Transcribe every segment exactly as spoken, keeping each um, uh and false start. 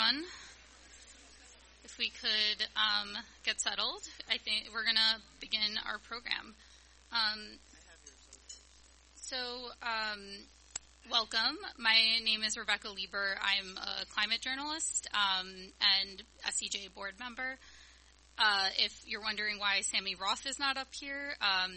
everyone. If we could um, get settled, I think we're going to begin our program. Um, so, um, welcome. My name is Rebecca Lieber. I'm a climate journalist um, and S E J board member. Uh, if you're wondering why Sammy Roth is not up here, um,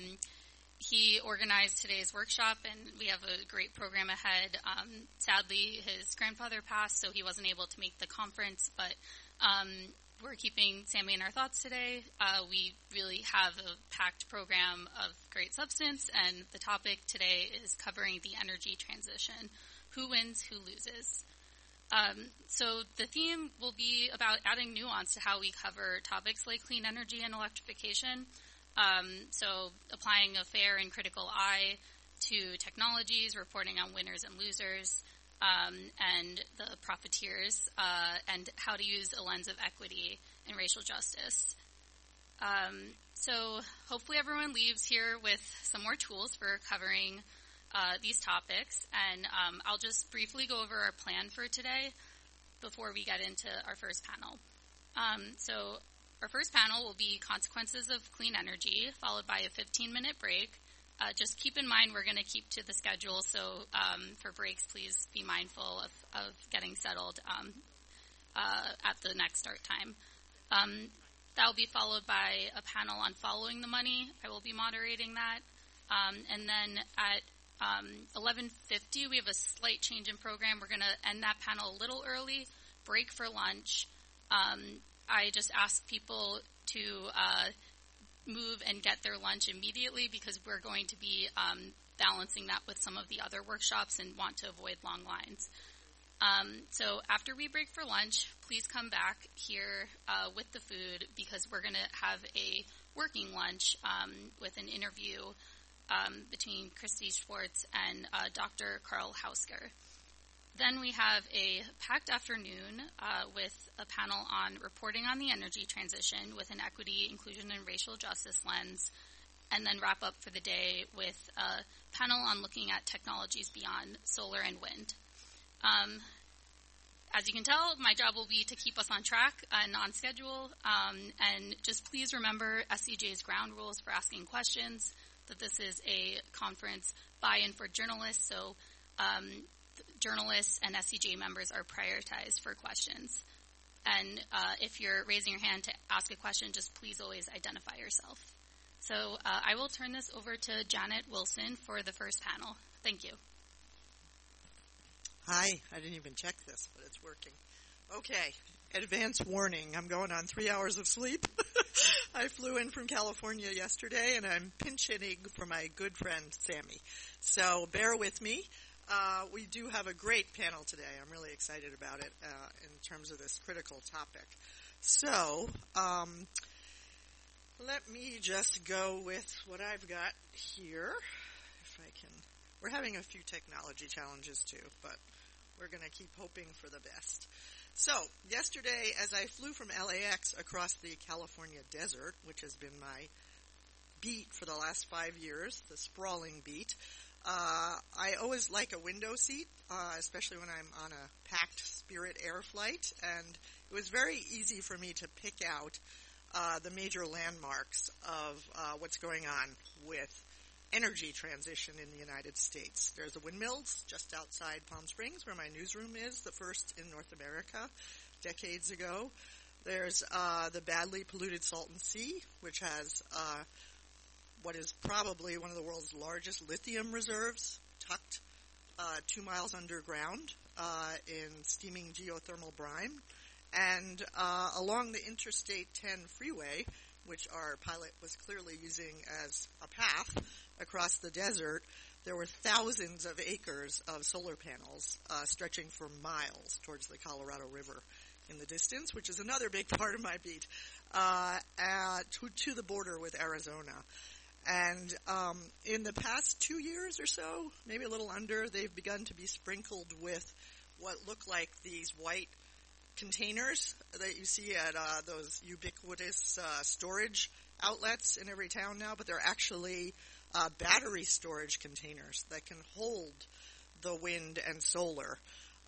he organized today's workshop, and we have a great program ahead. Um, sadly, his grandfather passed, so he wasn't able to make the conference, but um, we're keeping Sammy in our thoughts today. Uh, we really have a packed program of great substance, and the topic today is covering the energy transition. Who wins, who loses? Um, so the theme will be about adding nuance to how we cover topics like clean energy and electrification. Um, so applying a fair and critical eye to technologies, reporting on winners and losers, um, and the profiteers, uh, and how to use a lens of equity and racial justice. Um, so hopefully everyone leaves here with some more tools for covering uh, these topics, and um, I'll just briefly go over our plan for today before we get into our first panel. Um, so Our first panel will be Consequences of Clean Energy, followed by a fifteen-minute break. Uh, just keep in mind we're going to keep to the schedule, so um, for breaks, please be mindful of, of getting settled um, uh, at the next start time. Um, that will be followed by a panel on following the money. I will be moderating that. Um, and then at um, eleven fifty, we have a slight change in program. We're going to end that panel a little early, break for lunch. Um, I just asked people to uh, move and get their lunch immediately because we're going to be um, balancing that with some of the other workshops and want to avoid long lines. Um, so after we break for lunch, please come back here uh, with the food because we're going to have a working lunch um, with an interview um, between Christy Schwartz and uh, Doctor Carl Hausker. Then we have a packed afternoon uh, with a panel on reporting on the energy transition with an equity, inclusion, and racial justice lens, and then wrap up for the day with a panel on looking at technologies beyond solar and wind. Um, as you can tell, my job will be to keep us on track and on schedule, um, and just please remember S E J's ground rules for asking questions, that this is a conference by and for journalists, so um, journalists and S E J members are prioritized for questions. And uh, if you're raising your hand to ask a question, just please always identify yourself. So uh, I will turn this over to Janet Wilson for the first panel. Thank you. Hi, I didn't even check this, but it's working. Okay, advance warning. I'm going on three hours of sleep. I flew in from California yesterday, and I'm pinch hitting for my good friend, Sammy. So bear with me. Uh, we do have a great panel today. I'm really excited about it uh, in terms of this critical topic. So, um, let me just go with what I've got here, if I can. We're having a few technology challenges too, but we're going to keep hoping for the best. So, yesterday, as I flew from L A X across the California desert, which has been my beat for the last five years, the sprawling beat, Uh, I always like a window seat, uh, especially when I'm on a packed Spirit Air flight, and it was very easy for me to pick out uh, the major landmarks of uh, what's going on with energy transition in the United States. There's the windmills just outside Palm Springs, where my newsroom is, the first in North America, decades ago. There's uh, the badly polluted Salton Sea, which has uh, what is probably one of the world's largest lithium reserves, tucked uh, two miles underground uh, in steaming geothermal brine. And uh, along the Interstate ten freeway, which our pilot was clearly using as a path across the desert, there were thousands of acres of solar panels uh, stretching for miles towards the Colorado River in the distance, which is another big part of my beat, uh, uh, to, to the border with Arizona. And um, in the past two years or so, maybe a little under, they've begun to be sprinkled with what look like these white containers that you see at uh, those ubiquitous uh, storage outlets in every town now, but they're actually uh, battery storage containers that can hold the wind and solar.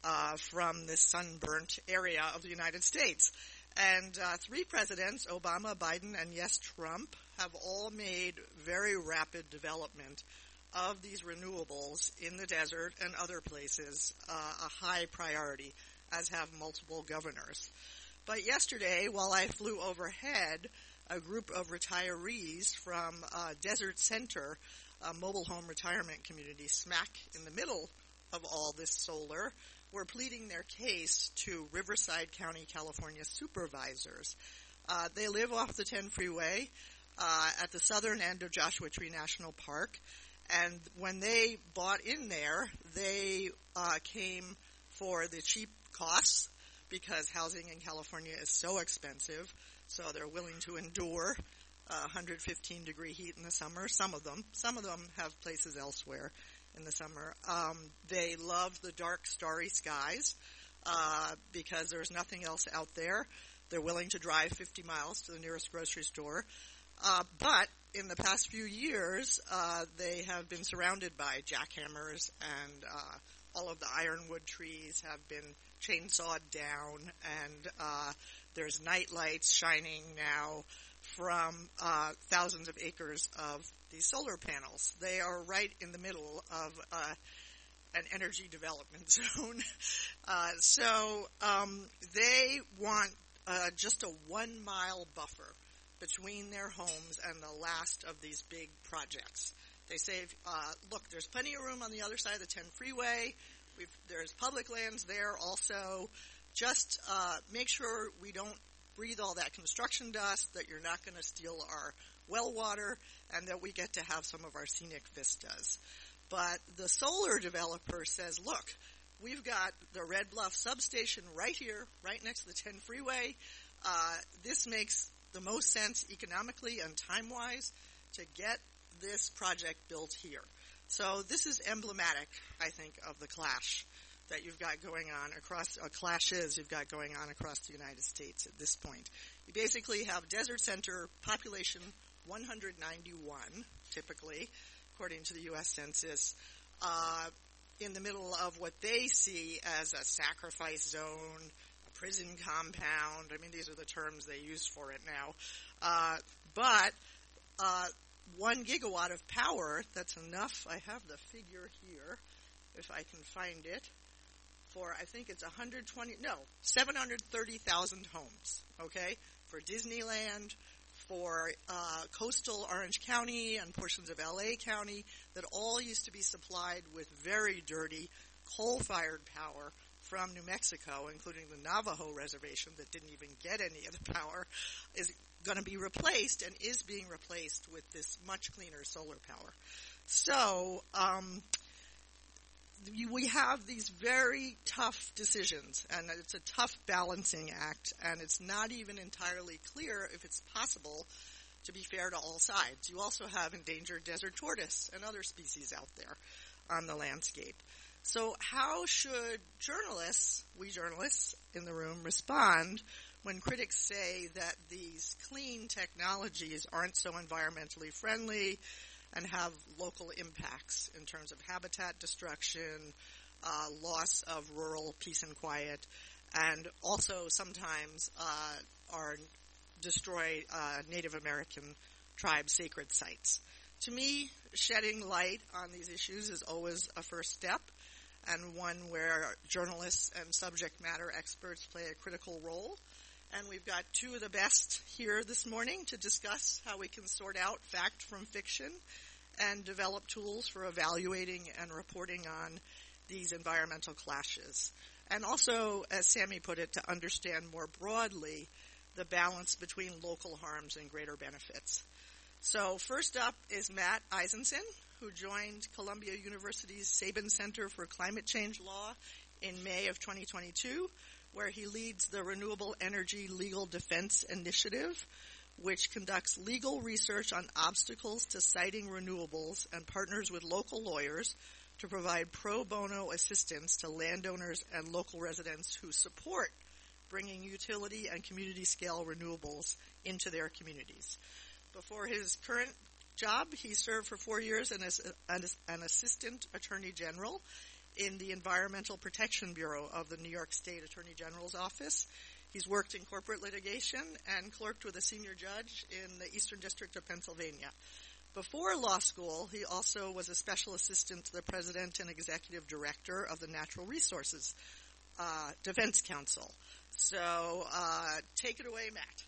uh, from this sunburnt area of the United States. And uh, three presidents, Obama, Biden, and yes, Trump, have all made very rapid development of these renewables in the desert and other places uh, a high priority, as have multiple governors. But yesterday, while I flew overhead, a group of retirees from uh, Desert Center, a mobile home retirement community smack in the middle of all this solar, were pleading their case to Riverside County, California supervisors. Uh, they live off the ten freeway uh, at the southern end of Joshua Tree National Park, and when they bought in there, they uh, came for the cheap costs because housing in California is so expensive, so they're willing to endure uh, one hundred fifteen degree heat in the summer. Some of them. Some of them have places elsewhere in the summer. Um, they love the dark, starry skies uh, because there's nothing else out there. They're willing to drive fifty miles to the nearest grocery store. Uh, but in the past few years, uh, they have been surrounded by jackhammers, and uh, all of the ironwood trees have been chainsawed down, and uh, there's night lights shining now from uh, thousands of acres of these solar panels. They are right in the middle of uh, an energy development zone. uh, so um, they want uh, just a one-mile buffer between their homes and the last of these big projects. They say, uh, look, there's plenty of room on the other side of the ten freeway. We've, there's public lands there also. Just uh, make sure we don't breathe all that construction dust, that you're not going to steal our well water, and that we get to have some of our scenic vistas. But the solar developer says, look, we've got the Red Bluff substation right here, right next to the ten freeway. Uh, this makes the most sense economically and time-wise to get this project built here. So this is emblematic, I think, of the clash that you've got going on across, uh, clashes you've got going on across the United States at this point. You basically have Desert Center population one hundred ninety-one, typically, according to the U S Census, uh, in the middle of what they see as a sacrifice zone, a prison compound. I mean, these are the terms they use for it now. Uh, but uh, one gigawatt of power, that's enough. I have the figure here, if I can find it, for I think it's one hundred twenty, no, seven hundred thirty thousand homes, okay, for Disneyland, for uh, coastal Orange County and portions of L A County that all used to be supplied with very dirty coal-fired power from New Mexico, including the Navajo reservation that didn't even get any of the power, is going to be replaced and is being replaced with this much cleaner solar power. So um, we have these very tough decisions, and it's a tough balancing act, and it's not even entirely clear if it's possible to be fair to all sides. You also have endangered desert tortoise and other species out there on the landscape. So how should journalists, we journalists in the room, respond when critics say that these clean technologies aren't so environmentally friendly and have local impacts in terms of habitat destruction, uh, loss of rural peace and quiet, and also sometimes uh, are destroy uh, Native American tribe sacred sites? To me, shedding light on these issues is always a first step, and one where journalists and subject matter experts play a critical role. And we've got two of the best here this morning to discuss how we can sort out fact from fiction and develop tools for evaluating and reporting on these environmental clashes. And also, as Sammy put it, to understand more broadly the balance between local harms and greater benefits. So first up is Matt Eisenson, who joined Columbia University's Sabin Center for Climate Change Law in May of twenty twenty-two, where he leads the Renewable Energy Legal Defense Initiative, which conducts legal research on obstacles to siting renewables and partners with local lawyers to provide pro bono assistance to landowners and local residents who support bringing utility and community-scale renewables into their communities. Before his current job, he served for four years as an assistant attorney general in the Environmental Protection Bureau of the New York State Attorney General's office. He's worked in corporate litigation and clerked with a senior judge in the Eastern District of Pennsylvania. Before law school, he also was a special assistant to the president and executive director of the Natural Resources uh, Defense Council. So uh, take it away, Matt.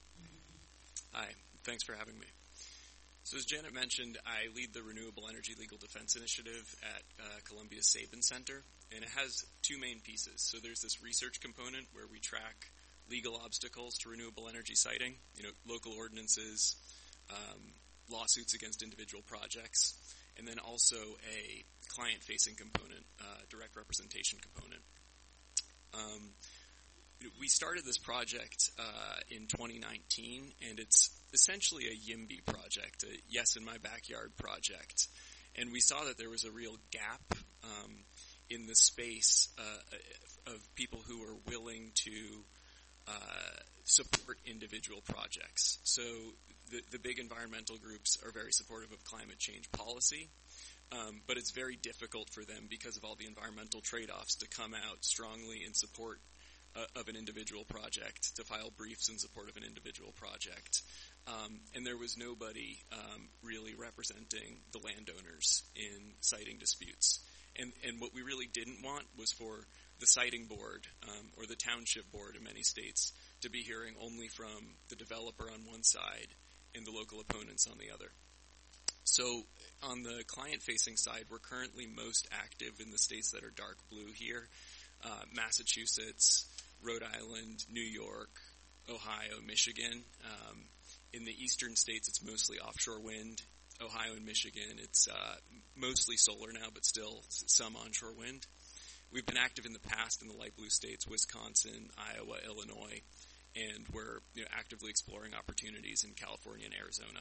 Hi, thanks for having me. So as Janet mentioned, I lead the Renewable Energy Legal Defense Initiative at uh, Columbia Sabin Center, and it has two main pieces. So there's this research component where we track legal obstacles to renewable energy siting, you know, local ordinances, um, lawsuits against individual projects, and then also a client-facing component, uh, direct representation component. Um, we started this project uh, in twenty nineteen, and it's essentially a YIMBY project, a Yes in My Backyard project. And we saw that there was a real gap um, in the space uh, of people who are willing to uh, support individual projects. So the, the big environmental groups are very supportive of climate change policy, um, but it's very difficult for them because of all the environmental trade-offs to come out strongly in support uh, of an individual project, to file briefs in support of an individual project. Um, and there was nobody um, really representing the landowners in siting disputes. And, and what we really didn't want was for the siting board um, or the township board in many states to be hearing only from the developer on one side and the local opponents on the other. So on the client-facing side, we're currently most active in the states that are dark blue here, uh, Massachusetts, Rhode Island, New York, Ohio, Michigan. Um, in the eastern states, it's mostly offshore wind. Ohio and Michigan, it's uh, mostly solar now, but still some onshore wind. We've been active in the past in the light blue states, Wisconsin, Iowa, Illinois, and we're you know, actively exploring opportunities in California and Arizona.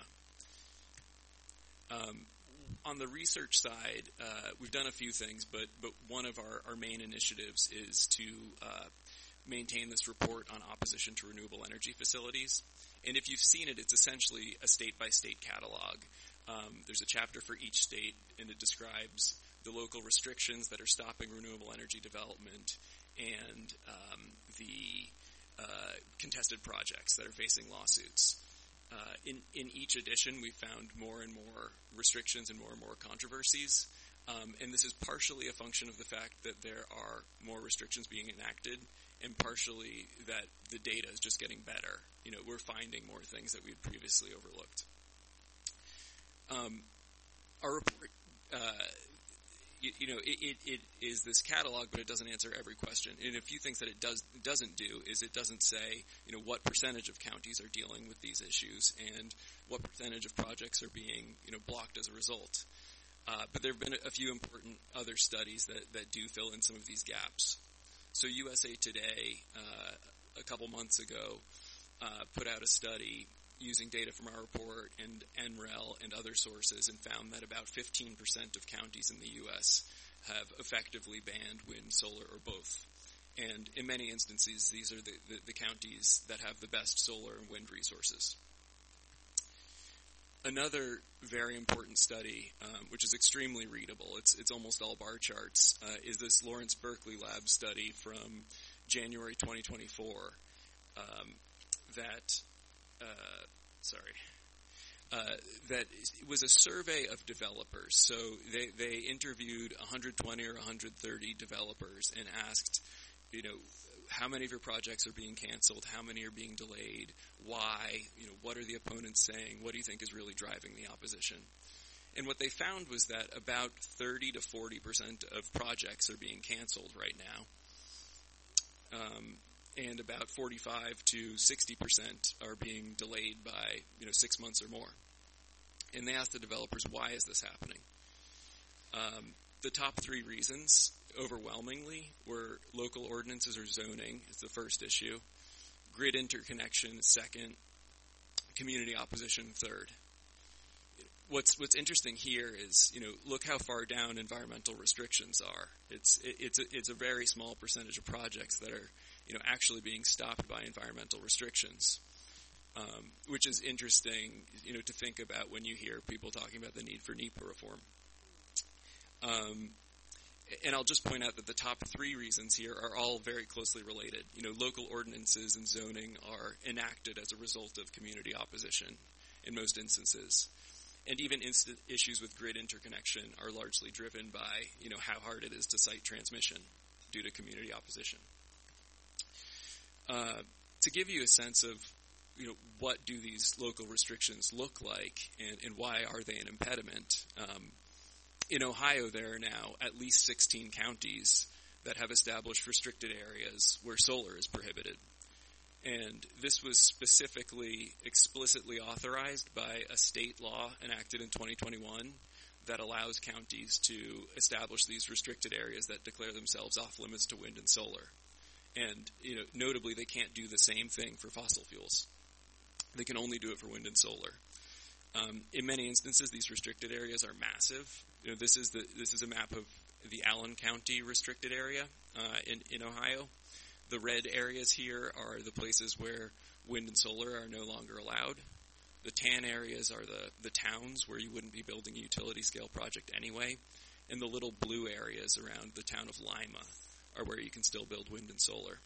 Um, on the research side, uh, we've done a few things, but, but one of our, our main initiatives is to uh, maintain this report on opposition to renewable energy facilities. And if you've seen it, it's essentially a state-by-state catalog. Um, there's a chapter for each state, and it describes the local restrictions that are stopping renewable energy development and um, the uh, contested projects that are facing lawsuits. Uh, in, in each edition, we found more and more restrictions and more and more controversies. Um, and this is partially a function of the fact that there are more restrictions being enacted, and partially that the data is just getting better. You know, we're finding more things that we had previously overlooked. Um, our report, uh, you, you know, it, it, it is this catalog, but it doesn't answer every question. And a few things that it does it doesn't do is it doesn't say, you know, what percentage of counties are dealing with these issues and what percentage of projects are being, you know, blocked as a result. Uh, but there have been a, a few important other studies that, that do fill in some of these gaps. So U S A Today, uh, a couple months ago, uh, put out a study using data from our report and N R E L and other sources, and found that about fifteen percent of counties in the U S have effectively banned wind, solar, or both. And in many instances, these are the, the, the counties that have the best solar and wind resources. Another very important study, um, which is extremely readable, it's it's almost all bar charts, uh, is this Lawrence Berkeley Lab study from January twenty twenty-four um, that, uh, sorry, uh, that was a survey of developers. So they, they interviewed one hundred twenty or one hundred thirty developers and asked, you know, how many of your projects are being canceled? How many are being delayed? Why? You know, what are the opponents saying? What do you think is really driving the opposition? And what they found was that about thirty to forty percent of projects are being canceled right now. Um, and about forty-five to sixty percent are being delayed by, you know, six months or more. And they asked the developers, why is this happening? Um, the top three reasons, overwhelmingly, were local ordinances or zoning is the first issue, grid interconnection second, community opposition third. What's what's interesting here is, you know, look how far down environmental restrictions are. It's it, it's a, it's a very small percentage of projects that are, you know, actually being stopped by environmental restrictions, um, which is interesting, you know, to think about when you hear people talking about the need for NEPA reform. Um, And I'll just point out that the top three reasons here are all very closely related. You know, local ordinances and zoning are enacted as a result of community opposition in most instances. And even instant issues with grid interconnection are largely driven by, you know, how hard it is to site transmission due to community opposition. Uh, to give you a sense of, you know, what do these local restrictions look like and, and why are they an impediment, um, in Ohio, there are now at least sixteen counties that have established restricted areas where solar is prohibited. And this was specifically, explicitly authorized by a state law enacted in twenty twenty-one that allows counties to establish these restricted areas that declare themselves off limits to wind and solar. And, you know, notably, they can't do the same thing for fossil fuels. They can only do it for wind and solar. Um, in many instances, these restricted areas are massive. You know, this is the this is a map of the Allen County restricted area uh, in in Ohio. The red areas here are the places where wind and solar are no longer allowed. The tan areas are the the towns where you wouldn't be building a utility scale project anyway, and the little blue areas around the town of Lima are where you can still build wind and solar.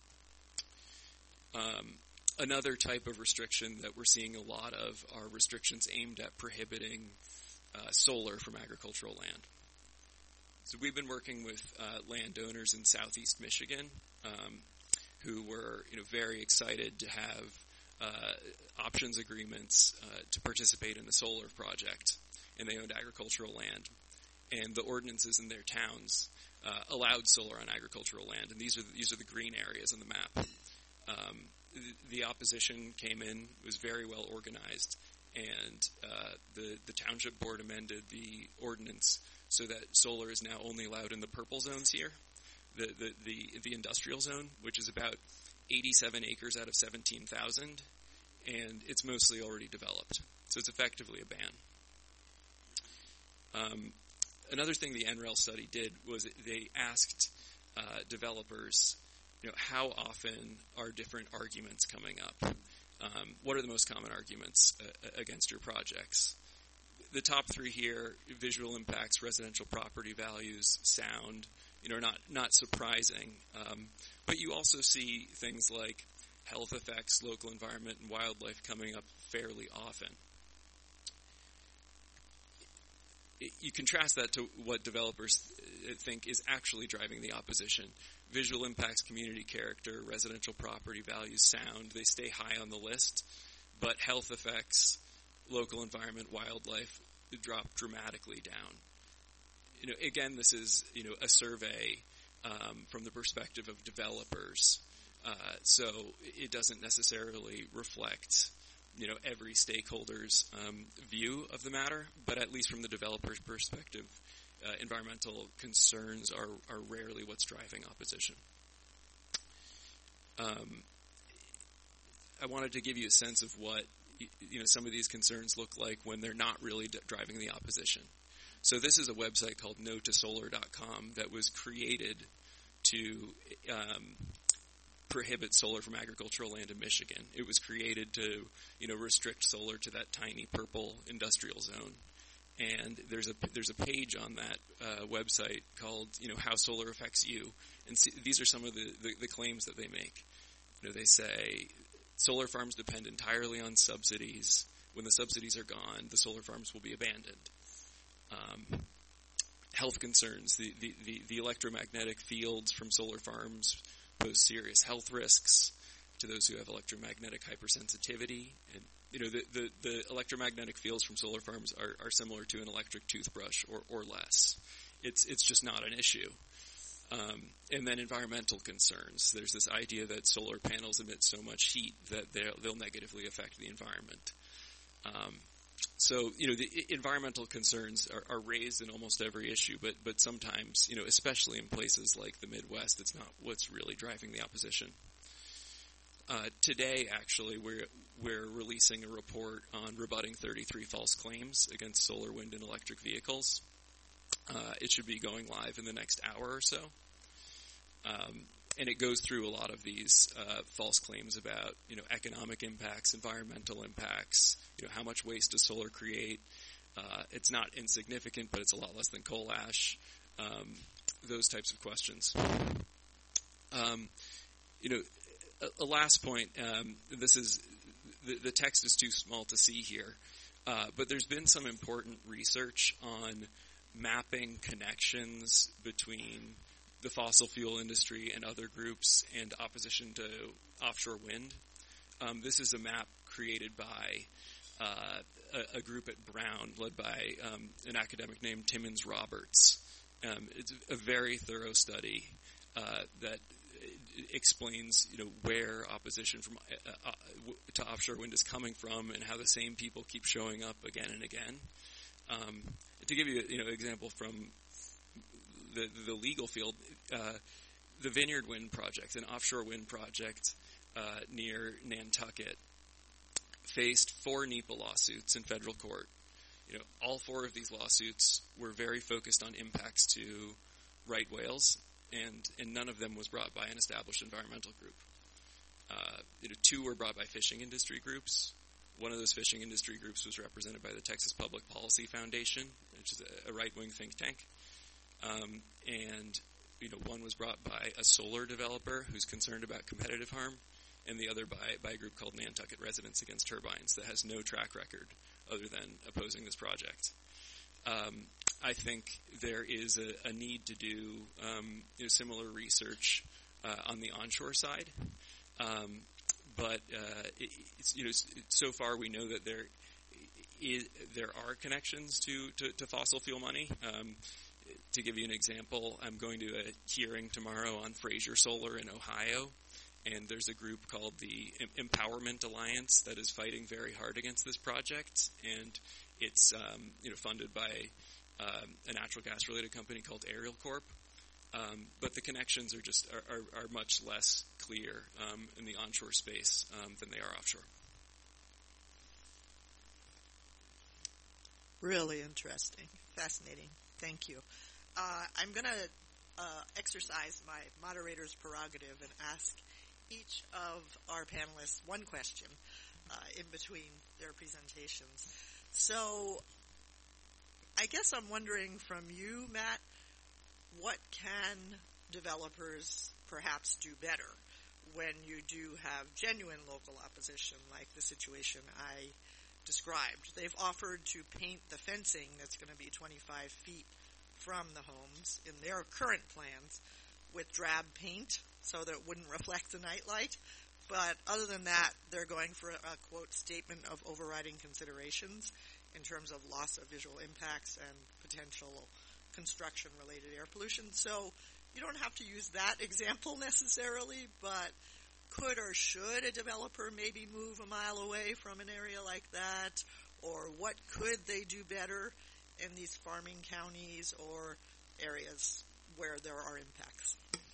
Um, Another type of restriction that we're seeing a lot of are restrictions aimed at prohibiting uh, solar from agricultural land. So we've been working with uh, landowners in southeast Michigan um, who were, you know, very excited to have uh, options agreements uh, to participate in a solar project, and they owned agricultural land. And the ordinances in their towns uh, allowed solar on agricultural land, and these are the, these are the green areas on the map. Um, The opposition came in, was very well organized, and uh, the, the township board amended the ordinance so that solar is now only allowed in the purple zones here, the, the, the, the industrial zone, which is about eighty-seven acres out of seventeen thousand, and it's mostly already developed. So it's effectively a ban. Um, another thing the N R E L study did was they asked uh, developers, you know, how often are different arguments coming up? Um, what are the most common arguments uh, against your projects? The top three here: visual impacts, residential property values, sound. You know, not not surprising. Um, but you also see things like health effects, local environment, and wildlife coming up fairly often. You contrast that to what developers think is actually driving the opposition. Visual impacts, community character, residential property values, sound, they stay high on the list. But health effects, local environment, wildlife drop dramatically down. You know, again, this is, you know, a survey um, from the perspective of developers. Uh, so it doesn't necessarily reflect, you know, every stakeholder's um, view of the matter, but at least from the developer's perspective, uh, environmental concerns are, are rarely what's driving opposition. Um, I wanted to give you a sense of what, you know, some of these concerns look like when they're not really d- driving the opposition. So this is a website called no to solar dot com that was created to um, prohibit solar from agricultural land in Michigan. It was created to, you know, restrict solar to that tiny purple industrial zone. And there's a there's a page on that uh, website called, you know, How Solar Affects You. And see, these are some of the, the, the claims that they make. You know, they say solar farms depend entirely on subsidies. When the subsidies are gone, the solar farms will be abandoned. Um, health concerns. The, the, the, the electromagnetic fields from solar farms pose serious health risks to those who have electromagnetic hypersensitivity. And, you know, the, the, the electromagnetic fields from solar farms are, are similar to an electric toothbrush or, or less. It's, it's just not an issue. Um, and then environmental concerns. There's this idea that solar panels emit so much heat that they'll, they'll negatively affect the environment. Um, so, you know, the environmental concerns are, are raised in almost every issue, but, but sometimes, you know, especially in places like the Midwest, it's not what's really driving the opposition. Uh, today, actually, we're, we're releasing a report on rebutting thirty-three false claims against solar, wind, and electric vehicles. Uh, it should be going live in the next hour or so. Um, and it goes through a lot of these uh, false claims about, you know, economic impacts, environmental impacts, you know, how much waste does solar create. Uh, it's not insignificant, but it's a lot less than coal ash. Um, those types of questions. Um, you know, a, a last point. Um, this is the, the text is too small to see here, uh, but there's been some important research on mapping connections between the fossil fuel industry and other groups and opposition to offshore wind. Um, this is a map created by uh, a, a group at Brown, led by um, an academic named Timmons Roberts. Um, it's a very thorough study uh, that explains, you know, where opposition from uh, uh, to offshore wind is coming from and how the same people keep showing up again and again. Um, to give you, you know, an example from the the legal field, uh, the Vineyard Wind Project, an offshore wind project uh, near Nantucket, faced four NEPA lawsuits in federal court. You know, all four of these lawsuits were very focused on impacts to right whales, and, and none of them was brought by an established environmental group. Uh, you know, two were brought by fishing industry groups. One of those fishing industry groups was represented by the Texas Public Policy Foundation, which is a, a right-wing think tank. Um, and, you know, one was brought by a solar developer who's concerned about competitive harm, and the other by, by a group called Nantucket Residents Against Turbines that has no track record other than opposing this project. Um, I think there is a, a need to do um, you know, similar research uh, on the onshore side. Um, but uh, it, it's, you know, so far we know that there is, there are connections to, to, to fossil fuel money. Um, to give you an example, I'm going to a hearing tomorrow on Fraser Solar in Ohio, and there's a group called the Empowerment Alliance that is fighting very hard against this project, and it's um, you know funded by um, a natural gas related company called Ariel Corp. Um, but the connections are just are, are, are much less clear um, in the onshore space um, than they are offshore. Really interesting, fascinating. Thank you. Uh, I'm going to uh, exercise my moderator's prerogative and ask each of our panelists one question uh, in between their presentations. So I guess I'm wondering from you, Matt, what can developers perhaps do better when you do have genuine local opposition like the situation I described? They've offered to paint the fencing that's going to be twenty-five feet from the homes in their current plans with drab paint so that it wouldn't reflect the nightlight. But other than that, they're going for a, a quote statement of overriding considerations in terms of loss of visual impacts and potential construction-related air pollution. So you don't have to use that example necessarily, but could or should a developer maybe move a mile away from an area like that? Or what could they do better in these farming counties or areas where there are impacts?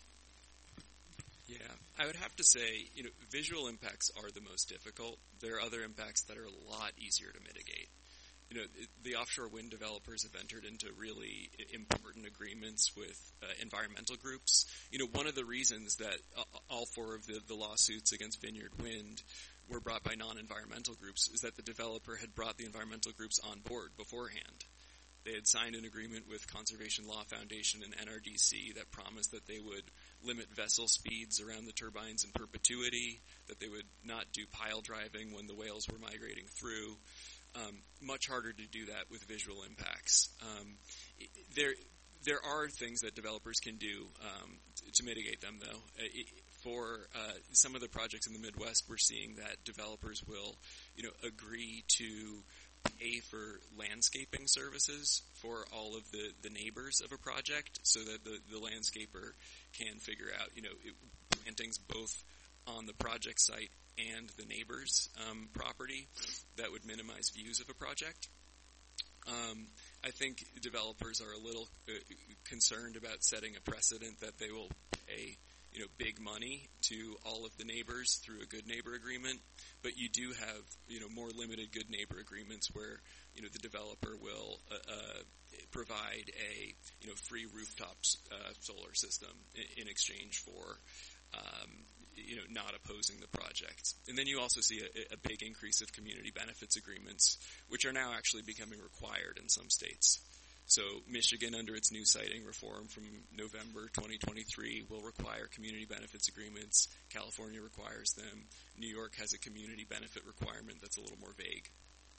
Yeah, I would have to say, you know, visual impacts are the most difficult. There are other impacts that are a lot easier to mitigate. You know, the offshore wind developers have entered into really important agreements with uh, environmental groups. You know, one of the reasons that uh, all four of the, the lawsuits against Vineyard Wind were brought by non-environmental groups is that the developer had brought the environmental groups on board beforehand. They had signed an agreement with Conservation Law Foundation and N R D C that promised that they would limit vessel speeds around the turbines in perpetuity, that they would not do pile driving when the whales were migrating through. Um, much harder to do that with visual impacts. Um, there, there are things that developers can do um, to mitigate them, though. It, for uh, some of the projects in the Midwest, we're seeing that developers will, you know, agree to pay for landscaping services for all of the, the neighbors of a project, so that the, the landscaper can figure out, you know, it, plantings both on the project site and the neighbor's um, property that would minimize views of a project. Um, I think developers are a little uh, concerned about setting a precedent that they will pay, you know, big money to all of the neighbors through a good neighbor agreement. But you do have, you know, more limited good neighbor agreements where, you know, the developer will uh, uh, provide a, you know, free rooftop uh, solar system in, in exchange for, um, you know, not opposing the project. And then you also see a, a big increase of community benefits agreements, which are now actually becoming required in some states. So Michigan, under its new siting reform from November twenty twenty-three, will require community benefits agreements. California requires them. New York has a community benefit requirement that's a little more vague.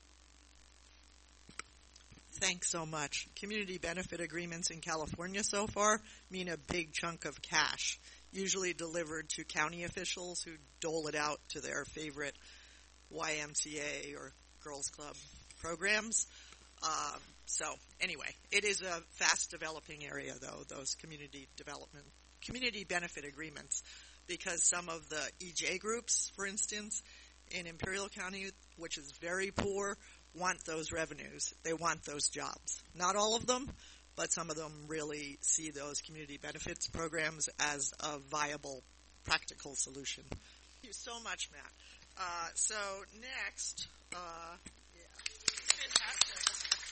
Thanks so much. Community benefit agreements in California so far mean a big chunk of cash, usually delivered to county officials who dole it out to their favorite Y M C A or Girls Club programs. Um, so anyway, it is a fast developing area, though, those community development, community benefit agreements, because some of the E J groups, for instance, in Imperial County, which is very poor, want those revenues. They want those jobs. Not all of them, but some of them really see those community benefits programs as a viable, practical solution. Thank you so much, Matt. Uh, so next, uh, yeah. Fantastic.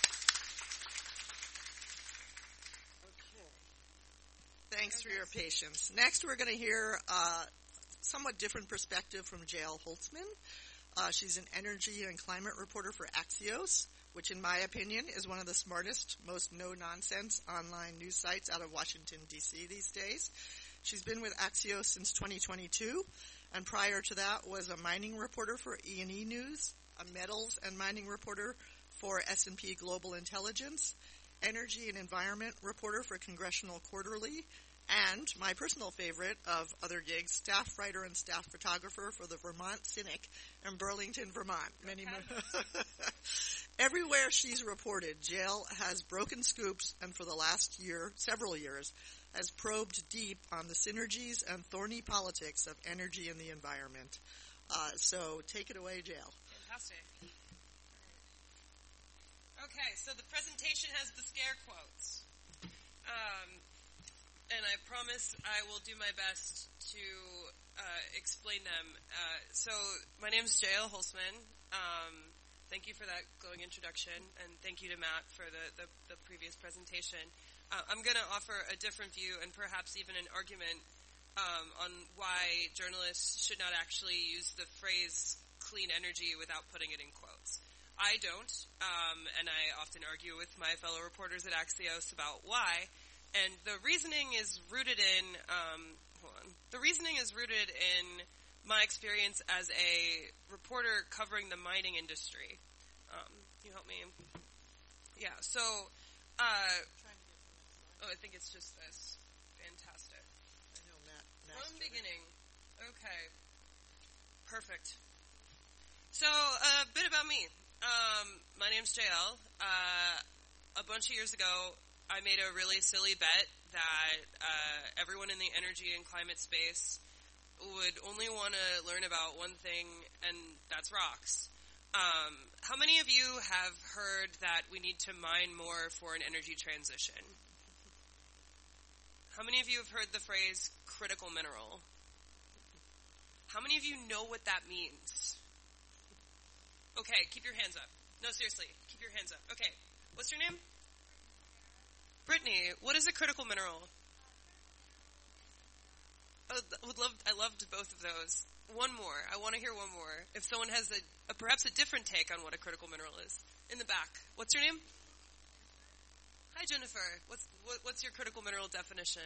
Okay. Thanks for your patience. Next, we're going to hear a somewhat different perspective from Jael Holtzman. Uh, she's an energy and climate reporter for Axios, which in my opinion is one of the smartest, most no-nonsense online news sites out of Washington, D C these days. She's been with Axios since twenty twenty-two, and prior to that was a mining reporter for E and E News, a metals and mining reporter for S and P Global Intelligence, energy and environment reporter for Congressional Quarterly, and my personal favorite of other gigs, staff writer and staff photographer for the Vermont Cynic in Burlington, Vermont. Many mo- Everywhere she's reported, Jael has broken scoops and for the last year, several years, has probed deep on the synergies and thorny politics of energy and the environment. Uh, so take it away, Jael. Fantastic. Okay, so the presentation has the scare quotes. Um, and I promise I will do my best to uh, explain them. Uh, so my name is Jael Holtzman. Um, thank you for that glowing introduction, and thank you to Matt for the, the, the previous presentation. Uh, I'm going to offer a different view and perhaps even an argument um, on why journalists should not actually use the phrase clean energy without putting it in quotes. I don't, um, and I often argue with my fellow reporters at Axios about why. And the reasoning is rooted in, um, hold on, the reasoning is rooted in my experience as a reporter covering the mining industry. Um, can you help me? Yeah, so, uh, oh, I think it's just this. Fantastic. I know Matt. From beginning. Okay. Perfect. So, a bit about me. Um, my name's Jael. Uh, a bunch of years ago, I made a really silly bet that uh, everyone in the energy and climate space would only want to learn about one thing, and that's rocks. Um, how many of you have heard that we need to mine more for an energy transition? How many of you have heard the phrase critical mineral? How many of you know what that means? Okay, keep your hands up. No, seriously, keep your hands up. Okay, what's your name? Brittany, what is a critical mineral? Oh, would love, I loved both of those. One more. I want to hear one more. If someone has a, a perhaps a different take on what a critical mineral is. In the back. What's your name? Hi, Jennifer. What's what, what's your critical mineral definition?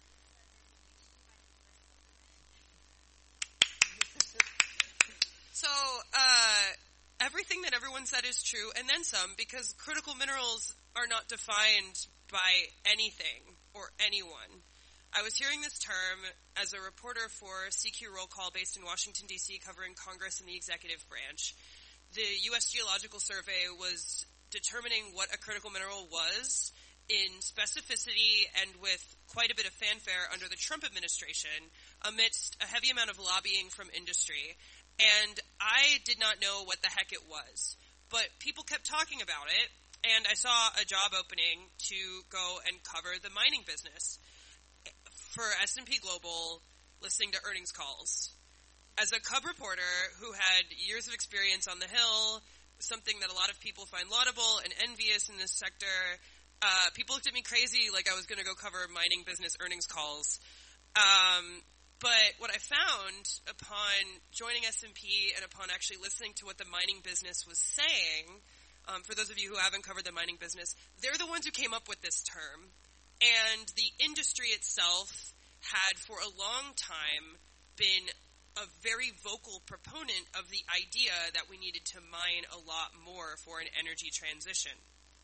So, uh, everything that everyone said is true, and then some, because critical minerals are not defined by anything or anyone. I was hearing this term as a reporter for C Q Roll Call based in Washington, D C, covering Congress and the executive branch. The U S Geological Survey was determining what a critical mineral was in specificity and with quite a bit of fanfare under the Trump administration amidst a heavy amount of lobbying from industry. And I did not know what the heck it was. But people kept talking about it, and I saw a job opening to go and cover the mining business for S and P Global, listening to earnings calls. As a cub reporter who had years of experience on the Hill, something that a lot of people find laudable and envious in this sector, uh, people looked at me crazy like I was going to go cover mining business earnings calls. Um, but what I found upon joining S and P and upon actually listening to what the mining business was saying um, for those of you who haven't covered the mining business, they're the ones who came up with this term. And the industry itself had for a long time been a very vocal proponent of the idea that we needed to mine a lot more for an energy transition.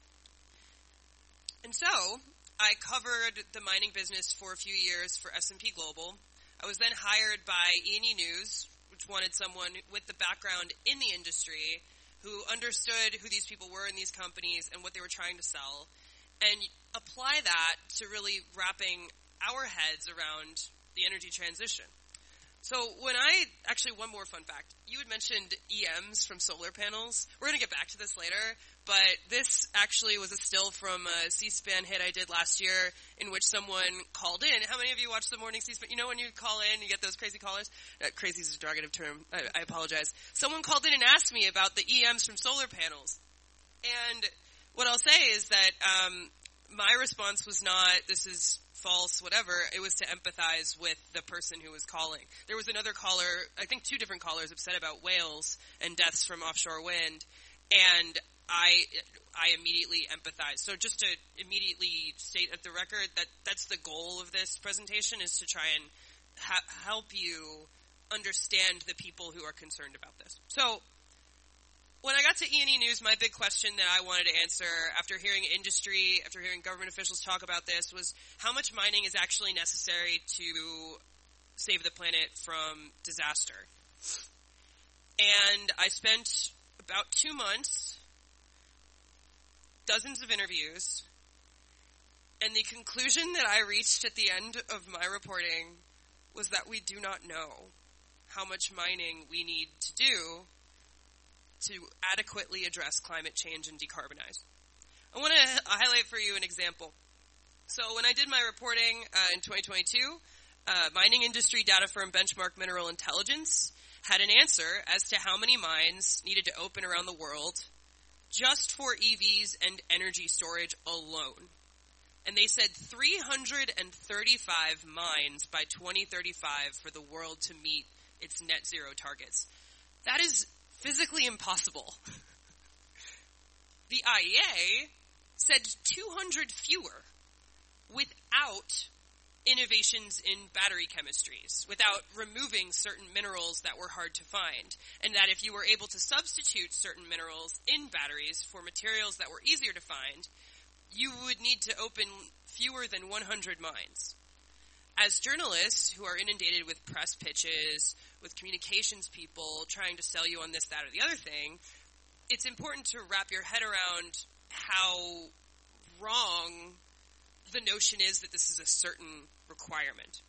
And so, I covered the mining business for a few years for S and P Global. I was then hired by E and E News, which wanted someone with the background in the industry who understood who these people were in these companies and what they were trying to sell, and apply that to really wrapping our heads around the energy transition. So when I, actually one more fun fact, you had mentioned E Ms from solar panels. We're going to get back to this later, but this actually was a still from a C-SPAN hit I did last year in which someone called in. How many of you watch the morning C-SPAN? You know when you call in, you get those crazy callers? Uh, crazy is a derogative term. I, I apologize. Someone called in and asked me about the E Ms from solar panels. And what I'll say is that um, my response was not, this is false, whatever. It was to empathize with the person who was calling. There was another caller, I think two different callers, upset about whales and deaths from offshore wind, and I I immediately empathized. So just to immediately state at the record that that's the goal of this presentation, is to try and ha- help you understand the people who are concerned about this. So when I got to E and E News, my big question that I wanted to answer after hearing industry, after hearing government officials talk about this, was how much mining is actually necessary to save the planet from disaster. And I spent about two months, dozens of interviews, and the conclusion that I reached at the end of my reporting was that we do not know how much mining we need to do to adequately address climate change and decarbonize. I want to highlight for you an example. So when I did my reporting uh, in twenty twenty-two, uh, mining industry data firm Benchmark Mineral Intelligence had an answer as to how many mines needed to open around the world just for E Vs and energy storage alone. And they said three hundred thirty-five mines by twenty thirty-five for the world to meet its net zero targets. That is physically impossible. The I E A said two hundred fewer without innovations in battery chemistries, without removing certain minerals that were hard to find, and that if you were able to substitute certain minerals in batteries for materials that were easier to find, you would need to open fewer than one hundred mines. As journalists who are inundated with press pitches, with communications people trying to sell you on this, that, or the other thing, it's important to wrap your head around how wrong the notion is that this is a certain requirement.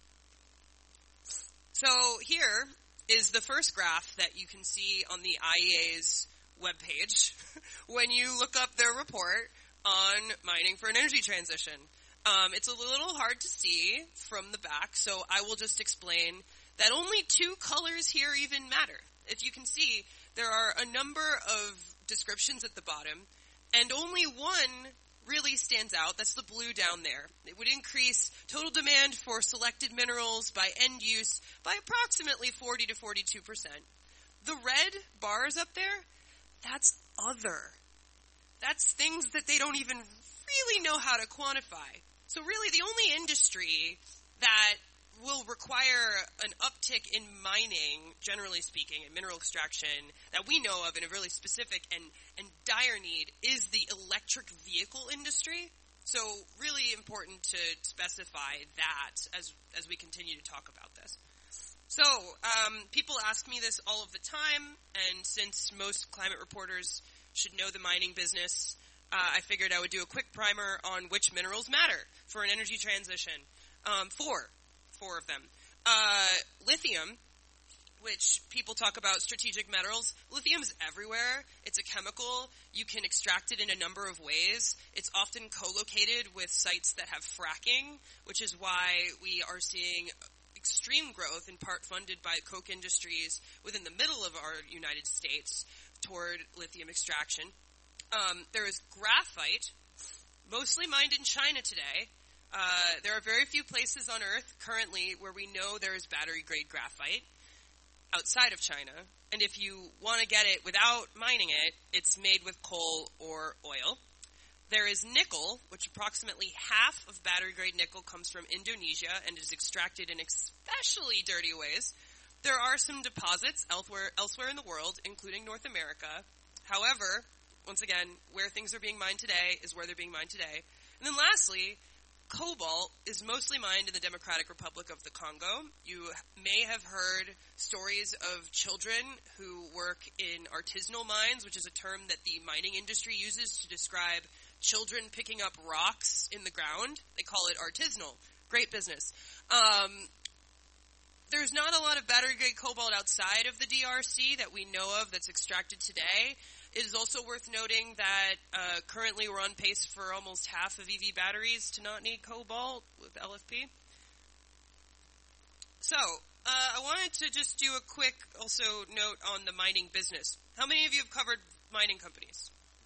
So here is the first graph that you can see on the I E A's webpage when you look up their report on mining for an energy transition. Um, it's a little hard to see from the back, so I will just explain that only two colors here even matter. If you can see, there are a number of descriptions at the bottom, and only one really stands out. That's the blue down there. It would increase total demand for selected minerals by end use by approximately forty to forty-two percent. The red bars up there, that's other. That's things that they don't even really know how to quantify. So really the only industry that will require an uptick in mining, generally speaking, in mineral extraction, that we know of in a really specific and, and dire need, is the electric vehicle industry. So really important to specify that as as we continue to talk about this. So um, people ask me this all of the time, and since most climate reporters should know the mining business, uh, I figured I would do a quick primer on which minerals matter for an energy transition. Um, four. Four of them. Uh, lithium, which people talk about strategic minerals. Lithium's everywhere. It's a chemical. You can extract it in a number of ways. It's often co-located with sites that have fracking, which is why we are seeing extreme growth, in part funded by Koch Industries within the middle of our United States, toward lithium extraction. Um, there is graphite, mostly mined in China today. Uh, there are very few places on Earth currently where we know there is battery-grade graphite. outside of China. And if you want to get it without mining it, it's made with coal or oil. There is nickel, which approximately half of battery-grade nickel comes from Indonesia and is extracted in especially dirty ways. There are some deposits elsewhere, elsewhere in the world, including North America. However, once again, where things are being mined today is where they're being mined today. And then lastly, cobalt is mostly mined in the Democratic Republic of the Congo. You may have heard stories of children who work in artisanal mines, which is a term that the mining industry uses to describe children picking up rocks in the ground. They call it artisanal. Great business. Um, there's not a lot of battery-grade cobalt outside of the D R C that we know of that's extracted today. It is also worth noting that uh, currently we're on pace for almost half of E V batteries to not need cobalt with L F P. So, uh, I wanted to just do a quick also note on the mining business. How many of you have covered mining companies?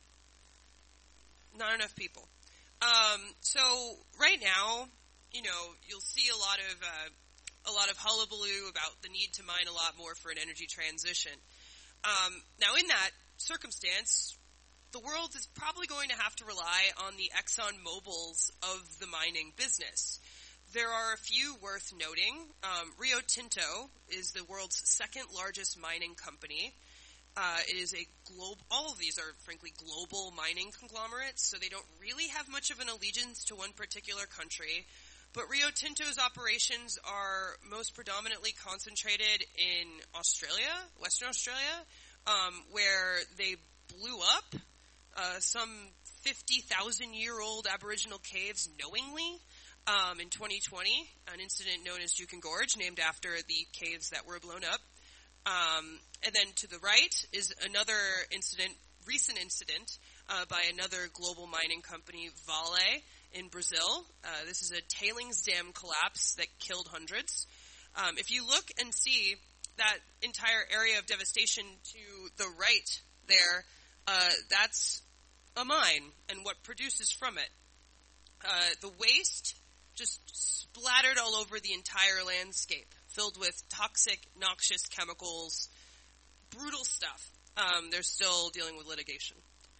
Not enough people. Um, so right now, you know, you'll see a lot of uh, a lot of hullabaloo about the need to mine a lot more for an energy transition. Um, now, in that circumstance, the world is probably going to have to rely on the Exxon Mobils of the mining business. There are a few worth noting. Um, Rio Tinto is the world's second largest mining company. Uh, it is a globe. All of these are, frankly, global mining conglomerates, so they don't really have much of an allegiance to one particular country. But Rio Tinto's operations are most predominantly concentrated in Australia, Western Australia, um, where they blew up uh, some fifty thousand year old Aboriginal caves knowingly um, in twenty twenty, an incident known as Juukan Gorge, named after the caves that were blown up. Um, and then to the right is another incident, recent incident, uh, by another global mining company, Vale, in Brazil. Uh, this is a tailings dam collapse that killed hundreds. Um, if you look and see that entire area of devastation to the right there, uh, that's a mine and what produces from it. Uh, the waste just splattered all over the entire landscape, filled with toxic, noxious chemicals, brutal stuff. Um, they're still dealing with litigation.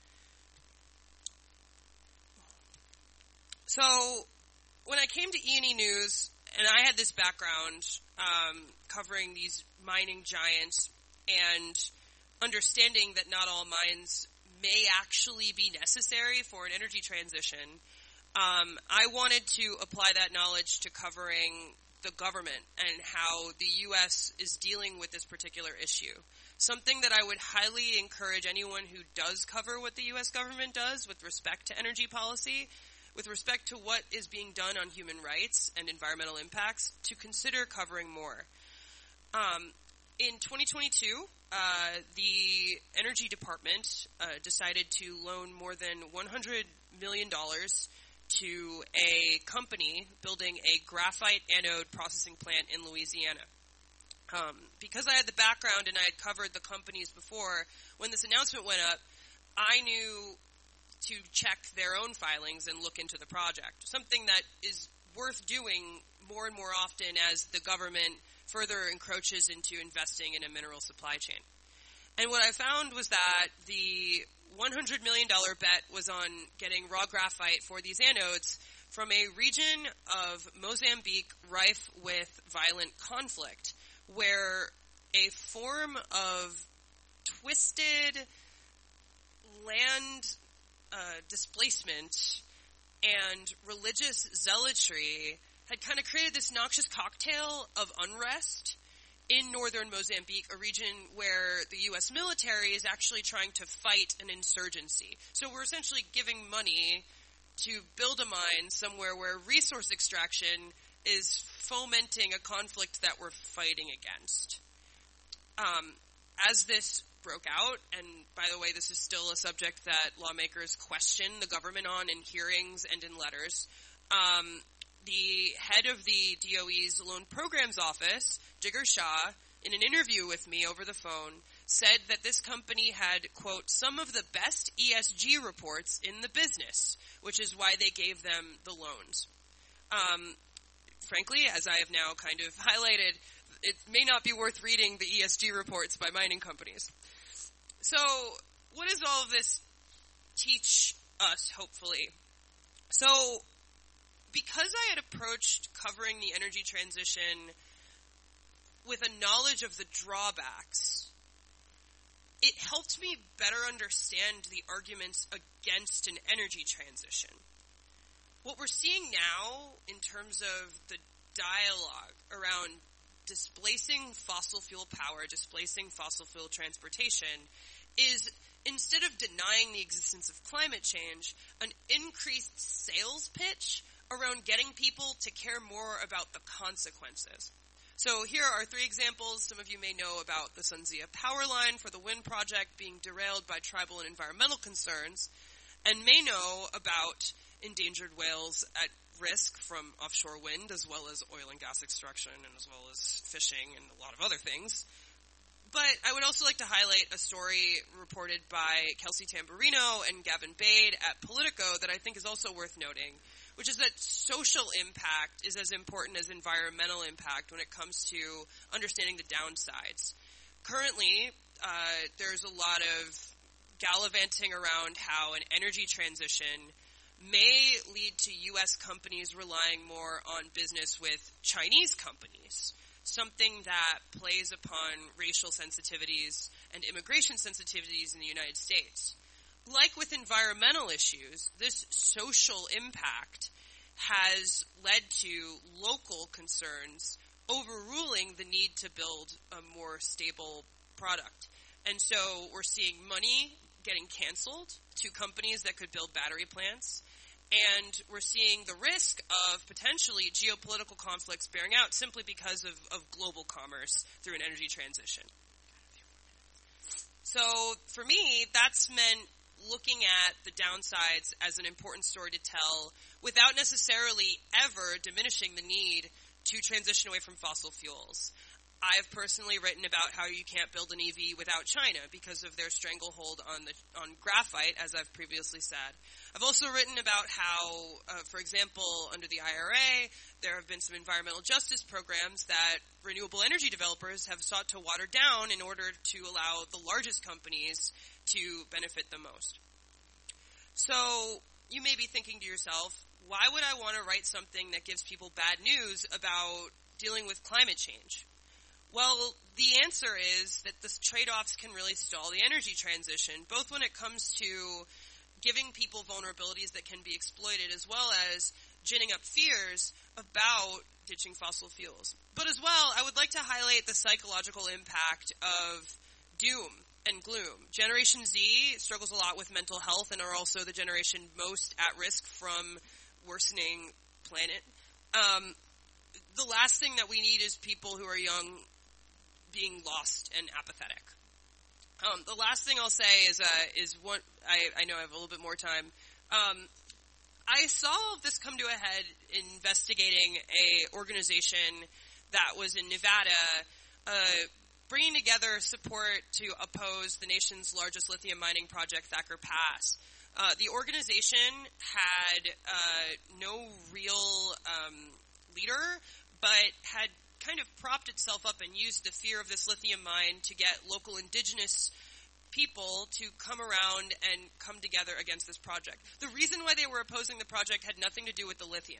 So, when I came to E and E News, and I had this background um, covering these mining giants and understanding that not all mines may actually be necessary for an energy transition, um, I wanted to apply that knowledge to covering the government and how the U S is dealing with this particular issue. Something that I would highly encourage anyone who does cover what the U S government does with respect to energy policy, with respect to what is being done on human rights and environmental impacts, to consider covering more. Um, in twenty twenty-two, uh, the Energy Department uh, decided to loan more than one hundred million dollars to a company building a graphite anode processing plant in Louisiana. Um, because I had the background and I had covered the companies before, when this announcement went up, I knew to check their own filings and look into the project, something that is worth doing more and more often as the government further encroaches into investing in a mineral supply chain. And what I found was that the one hundred million dollars bet was on getting raw graphite for these anodes from a region of Mozambique rife with violent conflict, where a form of twisted land uh, displacement and religious zealotry had kind of created this noxious cocktail of unrest in northern Mozambique, a region where the U S military is actually trying to fight an insurgency. So we're essentially giving money to build a mine somewhere where resource extraction is fomenting a conflict that we're fighting against. Um, as this broke out, and by the way, this is still a subject that lawmakers question the government on in hearings and in letters, um, the head of the D O E's Loan Programs Office, Jigar Shah, in an interview with me over the phone, said that this company had, quote, some of the best E S G reports in the business, which is why they gave them the loans. Um, frankly, as I have now kind of highlighted, it may not be worth reading the E S G reports by mining companies. So, what does all of this teach us, hopefully? So, because I had approached covering the energy transition with a knowledge of the drawbacks, it helped me better understand the arguments against an energy transition. What we're seeing now in terms of the dialogue around displacing fossil fuel power, displacing fossil fuel transportation, is instead of denying the existence of climate change, an increased sales pitch around getting people to care more about the consequences. So here are three examples. Some of you may know about the Sunzia power line for the wind project being derailed by tribal and environmental concerns, and may know about endangered whales at risk from offshore wind, as well as oil and gas extraction, and as well as fishing and a lot of other things. But I would also like to highlight a story reported by Kelsey Tamburino and Gavin Bade at Politico that I think is also worth noting, which is that social impact is as important as environmental impact when it comes to understanding the downsides. Currently, uh, there's a lot of gallivanting around how an energy transition may lead to U S companies relying more on business with Chinese companies, something that plays upon racial sensitivities and immigration sensitivities in the United States. Like with environmental issues, this social impact has led to local concerns overruling the need to build a more stable product. And so we're seeing money getting canceled to companies that could build battery plants, and we're seeing the risk of potentially geopolitical conflicts bearing out simply because of, of global commerce through an energy transition. So for me, that's meant looking at the downsides as an important story to tell without necessarily ever diminishing the need to transition away from fossil fuels. I've personally written about how you can't build an E V without China because of their stranglehold on the on graphite, as I've previously said. I've also written about how, uh, for example, under the I R A, there have been some environmental justice programs that renewable energy developers have sought to water down in order to allow the largest companies to benefit the most. So you may be thinking to yourself, why would I want to write something that gives people bad news about dealing with climate change? Well, the answer is that the trade-offs can really stall the energy transition, both when it comes to giving people vulnerabilities that can be exploited, as well as ginning up fears about ditching fossil fuels. But as well, I would like to highlight the psychological impact of doom and gloom. Generation Z struggles a lot with mental health and are also the generation most at risk from worsening planet. Um, the last thing that we need is people who are young being lost and apathetic. Um, the last thing I'll say is, uh, is what I, I know I have a little bit more time. Um, I saw this come to a head investigating a organization that was in Nevada, uh, bringing together support to oppose the nation's largest lithium mining project, Thacker Pass. Uh, the organization had uh, no real um, leader, but had kind of propped itself up and used the fear of this lithium mine to get local indigenous people to come around and come together against this project. The reason why they were opposing the project had nothing to do with the lithium.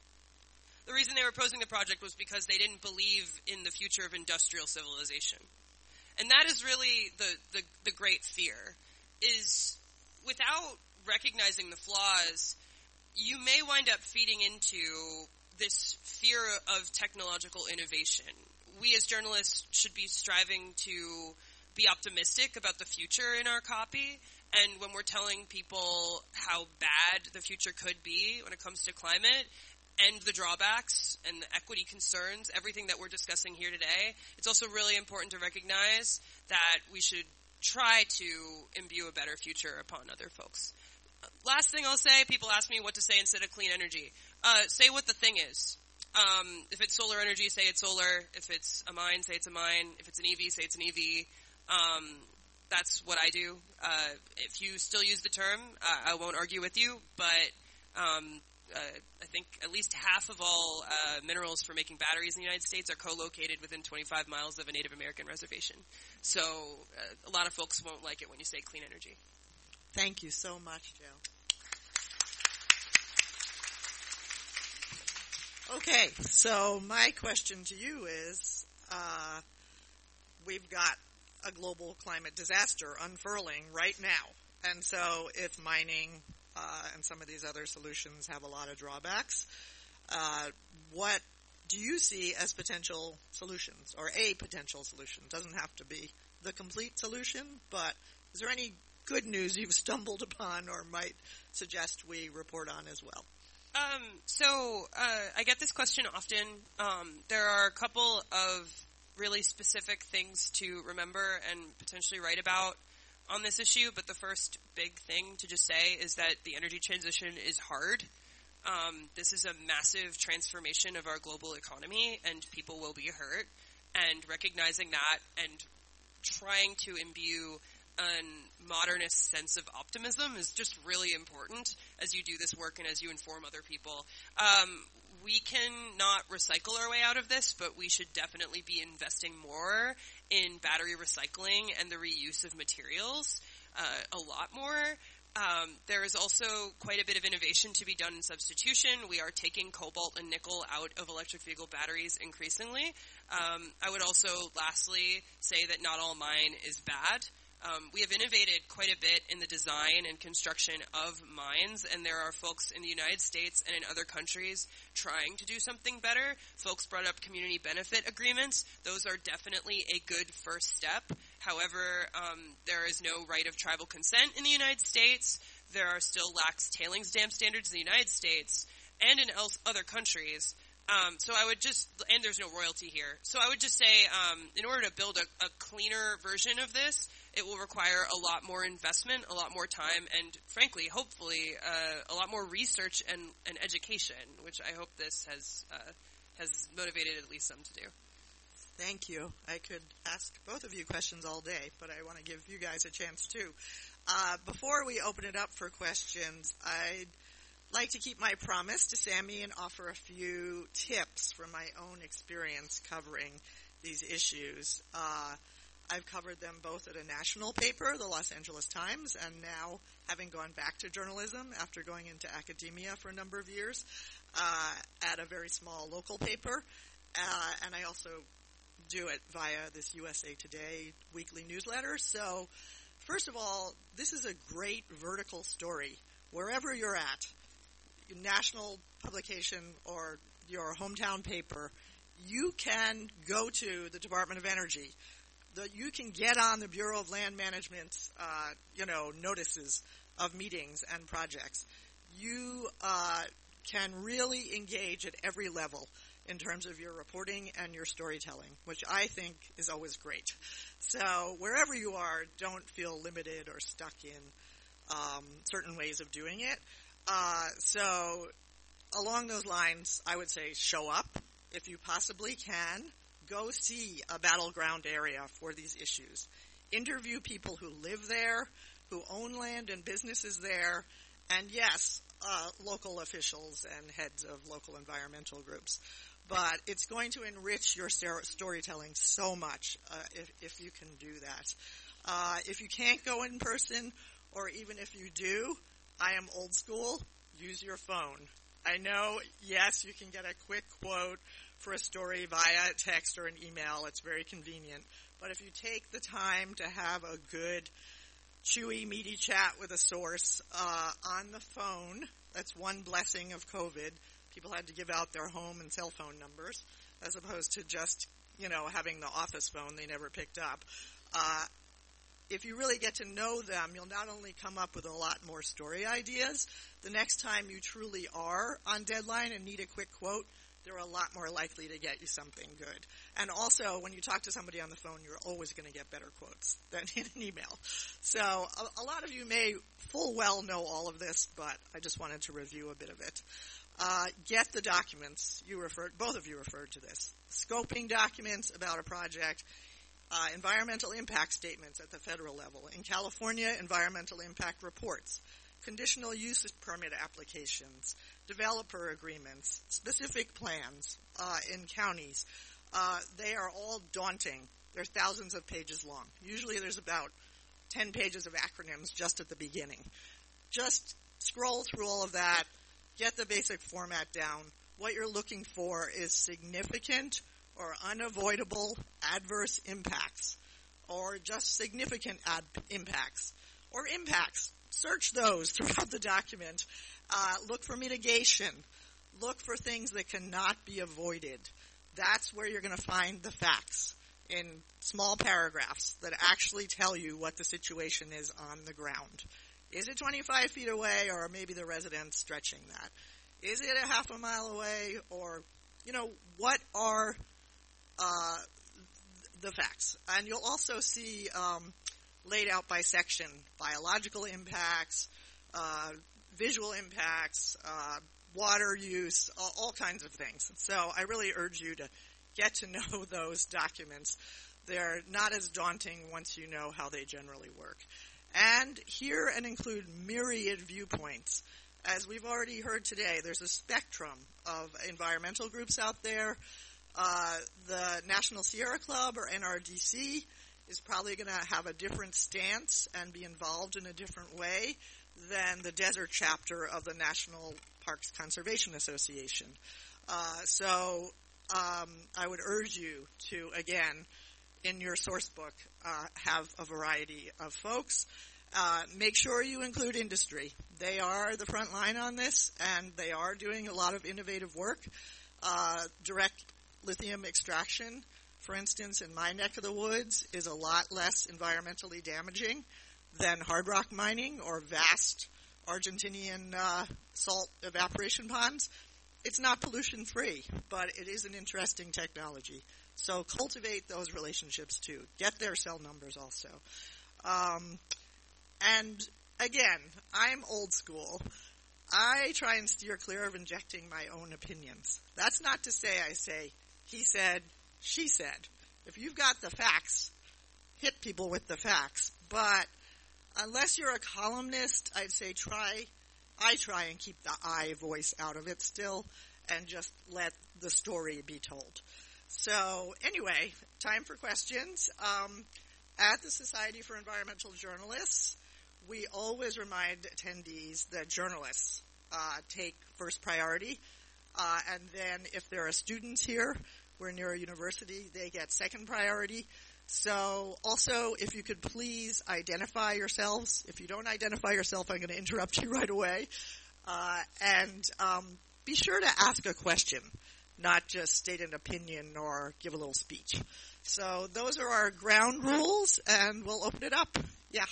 The reason they were opposing the project was because they didn't believe in the future of industrial civilization. And that is really the, the, the great fear, is without recognizing the flaws, you may wind up feeding into this fear of technological innovation. We as journalists should be striving to be optimistic about the future in our copy, and when we're telling people how bad the future could be when it comes to climate, and the drawbacks and the equity concerns, everything that we're discussing here today, it's also really important to recognize that we should try to imbue a better future upon other folks. Last thing I'll say, people ask me what to say instead of clean energy. Uh, say what the thing is. Um, if it's solar energy, say it's solar. If it's a mine, say it's a mine. If it's an E V, say it's an E V. Um, that's what I do. Uh, if you still use the term, uh, I won't argue with you, but um, uh, I think at least half of all uh, minerals for making batteries in the United States are co-located within twenty-five miles of a Native American reservation. So uh, a lot of folks won't like it when you say clean energy. Thank you so much, Jill. Okay, so my question to you is, uh, we've got a global climate disaster unfurling right now. And so if mining uh, and some of these other solutions have a lot of drawbacks, uh, what do you see as potential solutions, or a potential solution? It doesn't have to be the complete solution, but is there any good news you've stumbled upon or might suggest we report on as well? Um, so, uh, I get this question often. Um, there are a couple of really specific things to remember and potentially write about on this issue, but the first big thing to just say is that the energy transition is hard. Um, this is a massive transformation of our global economy, and people will be hurt, and recognizing that and trying to imbue a modernist sense of optimism is just really important as you do this work and as you inform other people. Um, we cannot recycle our way out of this, but we should definitely be investing more in battery recycling and the reuse of materials, uh, a lot more. Um, there is also quite a bit of innovation to be done in substitution. We are taking cobalt and nickel out of electric vehicle batteries increasingly. Um, I would also lastly say that not all mine is bad. Um, we have innovated quite a bit in the design and construction of mines, and there are folks in the United States and in other countries trying to do something better. Folks brought up community benefit agreements. Those are definitely a good first step. However, um, there is no right of tribal consent in the United States. There are still lax tailings dam standards in the United States and in else other countries. Um, so I would just, and there's no royalty here. So I would just say, um, in order to build a, a cleaner version of this, it will require a lot more investment, a lot more time, and frankly, hopefully, uh, a lot more research and, and education, which I hope this has uh, has motivated at least some to do. Thank you. I could ask both of you questions all day, but I want to give you guys a chance too. Uh, before we open it up for questions, I'd like to keep my promise to Sammy and offer a few tips from my own experience covering these issues. Uh, I've covered them both at a national paper, the Los Angeles Times, and now having gone back to journalism after going into academia for a number of years, uh, at a very small local paper. Uh, and I also do it via this U S A Today weekly newsletter. So, first of all, this is a great vertical story. Wherever you're at, national publication or your hometown paper, you can go to the Department of Energy. The, you can get on the Bureau of Land Management's, uh, you know, notices of meetings and projects. You uh, can really engage at every level in terms of your reporting and your storytelling, which I think is always great. So wherever you are, don't feel limited or stuck in um, certain ways of doing it. Uh, so along those lines, I would say show up if you possibly can. Go see a battleground area for these issues. Interview people who live there, who own land and businesses there, and yes, uh, local officials and heads of local environmental groups. But it's going to enrich your storytelling so much uh, if, if you can do that. Uh, if you can't go in person, or even if you do, I am old school, use your phone. I know, yes, you can get a quick quote for a story via text or an email. It's very convenient. But if you take the time to have a good, chewy, meaty chat with a source uh, on the phone, that's one blessing of COVID. People had to give out their home and cell phone numbers as opposed to just, you know, having the office phone they never picked up. Uh, if you really get to know them, you'll not only come up with a lot more story ideas, the next time you truly are on deadline and need a quick quote, they're a lot more likely to get you something good. And also, when you talk to somebody on the phone, you're always going to get better quotes than in an email. So a, a lot of you may full well know all of this, but I just wanted to review a bit of it. Uh, get the documents. You referred, both of you referred to this. Scoping documents about a project, uh, environmental impact statements at the federal level. In California, environmental impact reports. conditional use permit applications, developer agreements, specific plans uh, in counties. Uh, they are all daunting. They're thousands of pages long. Usually there's about ten pages of acronyms just at the beginning. Just scroll through all of that, get the basic format down. What you're looking for is significant or unavoidable adverse impacts, or just significant ad- impacts, or impacts. Search those throughout the document. Uh, look for mitigation. Look for things that cannot be avoided. That's where you're going to find the facts in small paragraphs that actually tell you what the situation is on the ground. Is it twenty-five feet away, or maybe the residents stretching that? Is it a half a mile away, or, you know, what are uh, the facts? And you'll also see um, laid out by section biological impacts, uh, visual impacts, uh, water use, all, all kinds of things. So I really urge you to get to know those documents. They're not as daunting once you know how they generally work. And hear and include myriad viewpoints. As we've already heard today, there's a spectrum of environmental groups out there. Uh, the National Sierra Club, or N R D C, is probably going to have a different stance and be involved in a different way than the desert chapter of the National Parks Conservation Association. Uh, so um, I would urge you to, again, in your source book, uh, have a variety of folks. Uh, make sure you include industry. They are the front line on this, and they are doing a lot of innovative work. Uh, direct lithium extraction, for instance, in my neck of the woods, is a lot less environmentally damaging than hard rock mining or vast Argentinian uh, salt evaporation ponds. It's not pollution-free, but it is an interesting technology. So cultivate those relationships, too. Get their cell numbers also. Um, and, again, I'm old school. I try and steer clear of injecting my own opinions. That's not to say I say, he said, she said. If you've got the facts, hit people with the facts. But unless you're a columnist, I'd say try, I try and keep the I voice out of it still and just let the story be told. So anyway, time for questions. Um, at the Society for Environmental Journalists, we always remind attendees that journalists uh, take first priority. Uh, and then if there are students here, we're near a university, they get second priority. So also, if you could please identify yourselves. If you don't identify yourself, I'm going to interrupt you right away. Uh, and um, be sure to ask a question, not just state an opinion or give a little speech. So those are our ground rules, and we'll open it up. Yeah.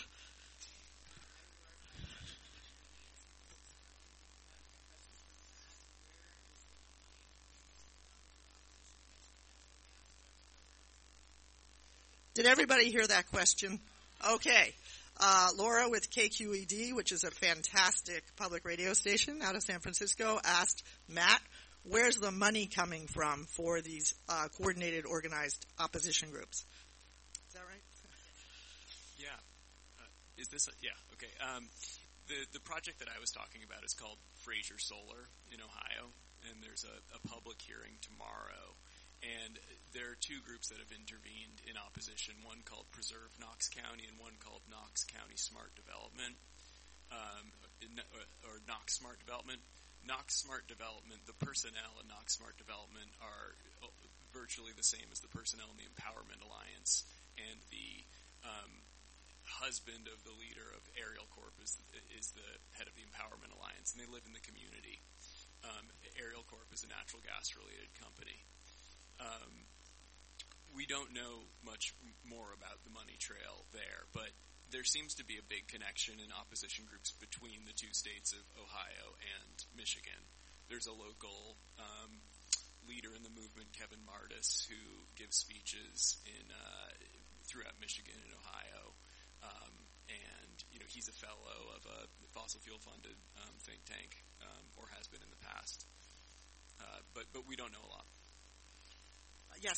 Did everybody hear that question? Okay. Uh, Laura with K Q E D, which is a fantastic public radio station out of San Francisco, asked Matt, where's the money coming from for these uh, coordinated, organized opposition groups? Is that right? Yeah. Uh, is this a, yeah, okay. Um, the, the project that I was talking about is called Fraser Solar in Ohio, and there's a, a public hearing tomorrow. And there are two groups that have intervened in opposition, one called Preserve Knox County and one called Knox County Smart Development, um, or Knox Smart Development. Knox Smart Development, the personnel in Knox Smart Development are virtually the same as the personnel in the Empowerment Alliance, and the um, husband of the leader of Ariel Corp is, is the head of the Empowerment Alliance, and they live in the community. Um, Ariel Corp is a natural gas-related company. Um, we don't know much more about the money trail there, but there seems to be a big connection in opposition groups between the two states of Ohio and Michigan. There's a local um, leader in the movement, Kevin Martis, who gives speeches in uh, throughout Michigan and Ohio, um, and you know he's a fellow of a fossil fuel-funded um, think tank, um, or has been in the past. Uh, but but we don't know a lot. Yes.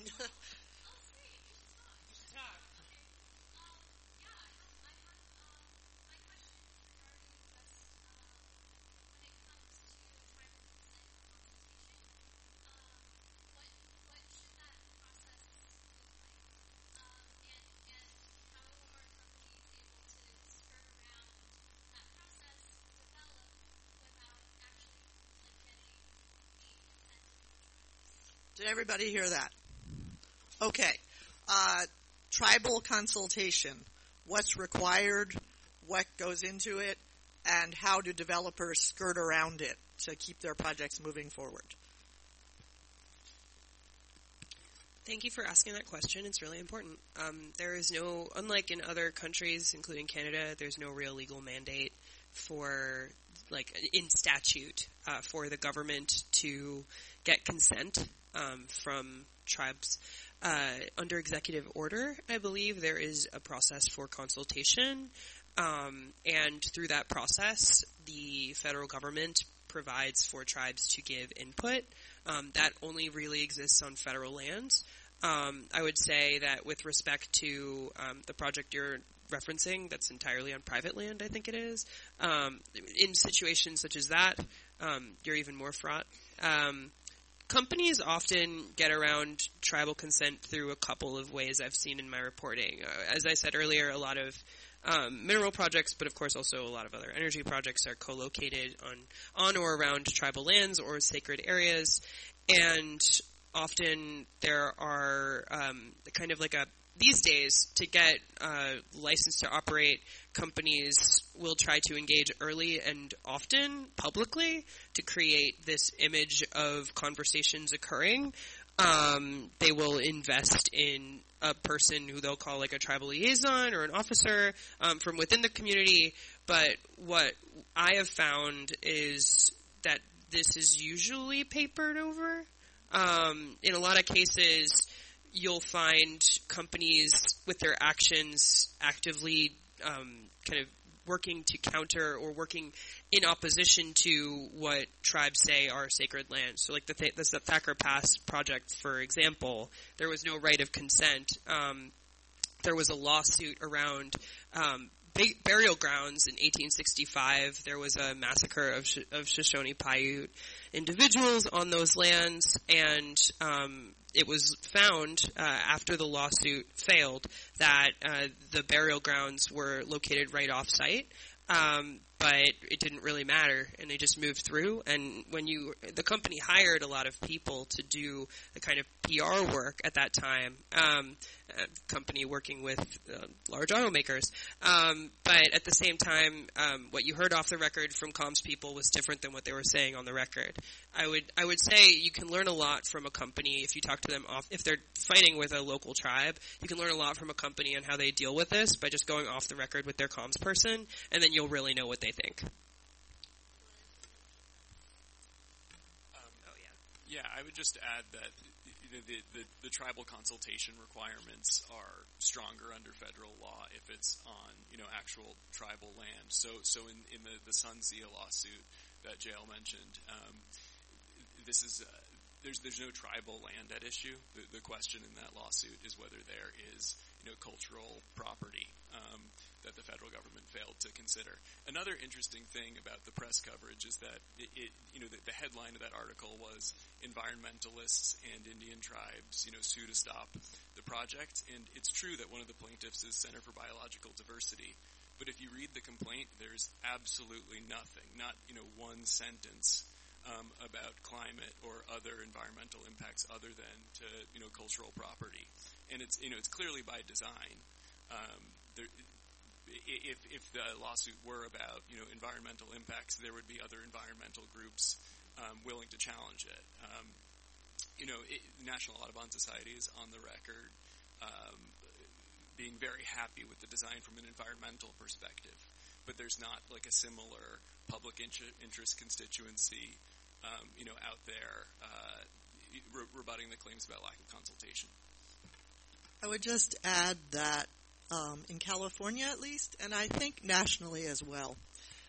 Did everybody hear that? Okay. Uh, tribal consultation. What's required, what goes into it, and how do developers skirt around it to keep their projects moving forward? Thank you for asking that question. It's really important. Um, there is no, unlike in other countries, including Canada, there's no real legal mandate for, like, in statute, uh, for the government to get consent um, from tribes. Uh, under executive order, I believe there is a process for consultation, um, and through that process, the federal government provides for tribes to give input. Um, that only really exists on federal lands. Um, I would say that with respect to um, the project you're referencing, that's entirely on private land, I think it is. Um, in situations such as that, um, you're even more fraught. Um, companies often get around tribal consent through a couple of ways I've seen in my reporting. Uh, as I said earlier, a lot of Um, mineral projects, but of course also a lot of other energy projects are co-located on, on or around tribal lands or sacred areas, and often there are um, kind of like a, these days, to get uh, license to operate, companies will try to engage early and often publicly to create this image of conversations occurring. Um, they will invest in a person who they'll call like a tribal liaison or an officer um, from within the community. But what I have found is that this is usually papered over. Um, in a lot of cases, you'll find companies with their actions actively um, kind of working to counter or working in opposition to what tribes say are sacred lands. So like the, th- the Thacker Pass project, for example, there was no right of consent. Um, there was a lawsuit around um, ba- burial grounds in eighteen sixty-five. There was a massacre of, Sh- of Shoshone Paiute individuals on those lands, and um, it was found uh, after the lawsuit failed that uh, the burial grounds were located right off site, um, but it didn't really matter, and they just moved through. And when you, the company hired a lot of people to do the kind of P R work at that time, um, a company working with uh, large automakers. Um, but at the same time, um, what you heard off the record from comms people was different than what they were saying on the record. I would I would say you can learn a lot from a company if you talk to them off. If they're fighting with a local tribe, you can learn a lot from a company on how they deal with this by just going off the record with their comms person, and then you'll really know what they think. Um, oh yeah, yeah. I would just add that you know, the, the the tribal consultation requirements are stronger under federal law if it's on you know actual tribal land. So so in in the the Sunzia lawsuit that J L mentioned. Um, This is uh, there's there's no tribal land at issue. The, the question in that lawsuit is whether there is you know cultural property um, that the federal government failed to consider. Another interesting thing about the press coverage is that it, it you know the, the headline of that article was environmentalists and Indian tribes you know sue to stop the project, and it's true that one of the plaintiffs is Center for Biological Diversity. But if you read the complaint, there's absolutely nothing, not you know one sentence. Um, about climate or other environmental impacts other than to you know cultural property, and it's you know it's clearly by design. Um, there, if if the lawsuit were about you know environmental impacts, there would be other environmental groups um, willing to challenge it. Um, you know, it, National Audubon Society is on the record um, being very happy with the design from an environmental perspective, but there's not like a similar public inter- interest constituency. Um, you know, out there uh, re- rebutting the claims about lack of consultation. I would just add that um, in California, at least, and I think nationally as well,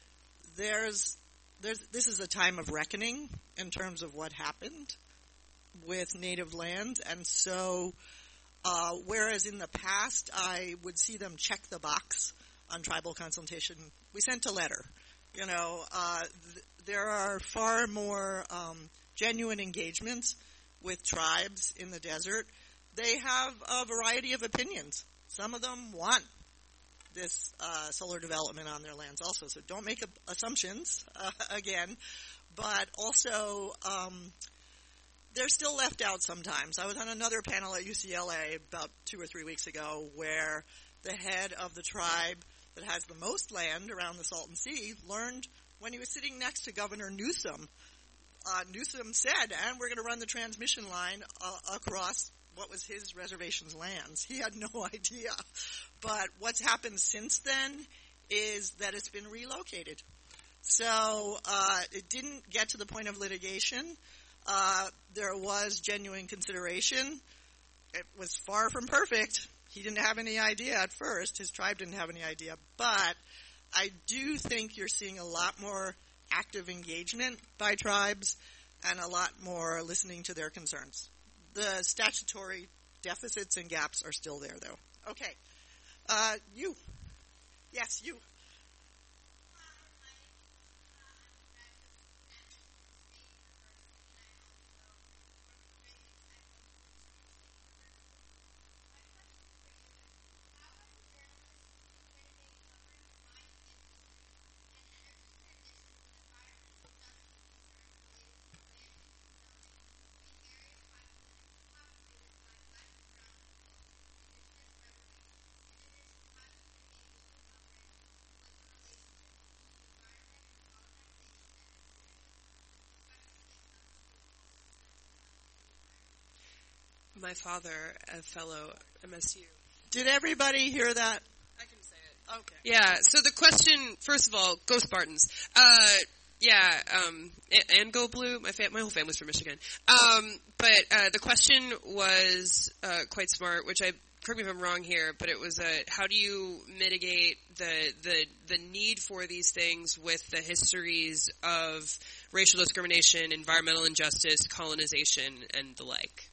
there's there's this is a time of reckoning in terms of what happened with native land, and so uh, whereas in the past I would see them check the box on tribal consultation, we sent a letter. You know, uh, th- there are far more um, genuine engagements with tribes in the desert. They have a variety of opinions. Some of them want this uh, solar development on their lands also, so don't make a- assumptions, uh, again. But also, um, they're still left out sometimes. I was on another panel at U C L A about two or three weeks ago where the head of the tribe that has the most land around the Salton Sea learned when he was sitting next to Governor Newsom. Uh, Newsom said, and we're going to run the transmission line uh, across what was his reservation's lands. He had no idea. But what's happened since then is that it's been relocated. So uh, it didn't get to the point of litigation. Uh, there was genuine consideration. It was far from perfect. He didn't have any idea at first. His tribe didn't have any idea. But I do think you're seeing a lot more active engagement by tribes and a lot more listening to their concerns. The statutory deficits and gaps are still there, though. Okay. Uh, you. Yes, you. My father, a fellow M S U. Did everybody hear that? I can say it. Okay. Yeah, so the question, first of all, go Spartans. Uh, yeah, um, and, and go blue. My fa- my whole family's from Michigan. Um, but uh, the question was uh, quite smart, which I, correct me if I'm wrong here, but it was uh, how do you mitigate the, the, the need for these things with the histories of racial discrimination, environmental injustice, colonization, and the like?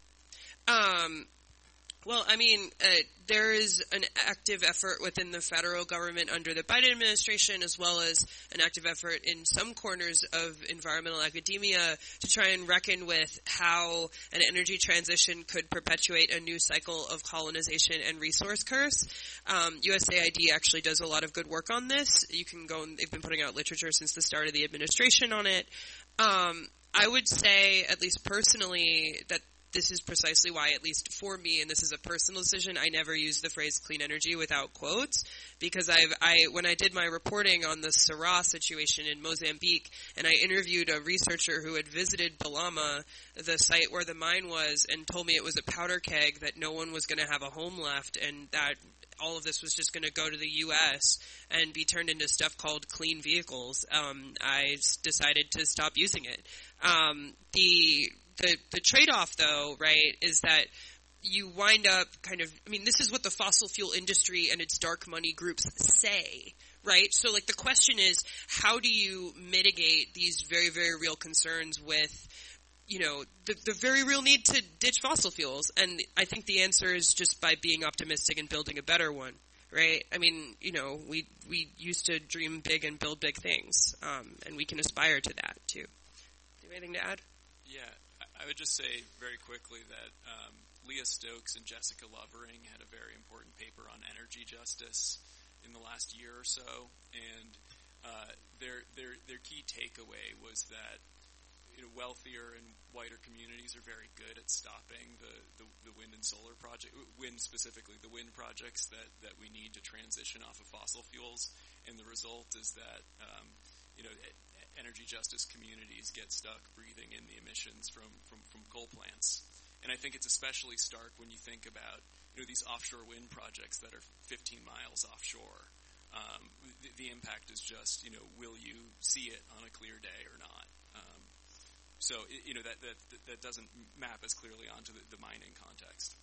Um, well, I mean, uh, there is an active effort within the federal government under the Biden administration, as well as an active effort in some corners of environmental academia to try and reckon with how an energy transition could perpetuate a new cycle of colonization and resource curse. Um, U S A I D actually does a lot of good work on this. You can go and they've been putting out literature since the start of the administration on it. Um, I would say, at least personally, that this is precisely why, at least for me, and this is a personal decision, I never use the phrase clean energy without quotes, because I've, I, when I did my reporting on the Syrah situation in Mozambique, and I interviewed a researcher who had visited Balama, the site where the mine was, and told me it was a powder keg, that no one was going to have a home left, and that all of this was just going to go to the U S and be turned into stuff called clean vehicles, um, I decided to stop using it. Um, the The, the trade-off, though, right, is that you wind up kind of, I mean, this is what the fossil fuel industry and its dark money groups say, right? So, like, the question is, how do you mitigate these very, very real concerns with, you know, the, the very real need to ditch fossil fuels? And I think the answer is just by being optimistic and building a better one, right? I mean, you know, we, we used to dream big and build big things, um, and we can aspire to that, too. Do you have anything to add? Yeah. I would just say very quickly that um, Leah Stokes and Jessica Lovering had a very important paper on energy justice in the last year or so, and uh, their their their key takeaway was that, you know, wealthier and whiter communities are very good at stopping the, the, the wind and solar project, wind specifically, the wind projects that, that we need to transition off of fossil fuels, and the result is that um, you know. It, energy justice communities get stuck breathing in the emissions from, from, from coal plants. And I think it's especially stark when you think about, you know, these offshore wind projects that are fifteen miles offshore. Um, the, the impact is just, you know, will you see it on a clear day or not? Um, so, you know, that, that, that doesn't map as clearly onto the, the mining context.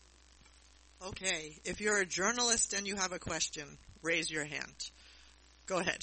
Okay. If you're a journalist and you have a question, raise your hand. Go ahead.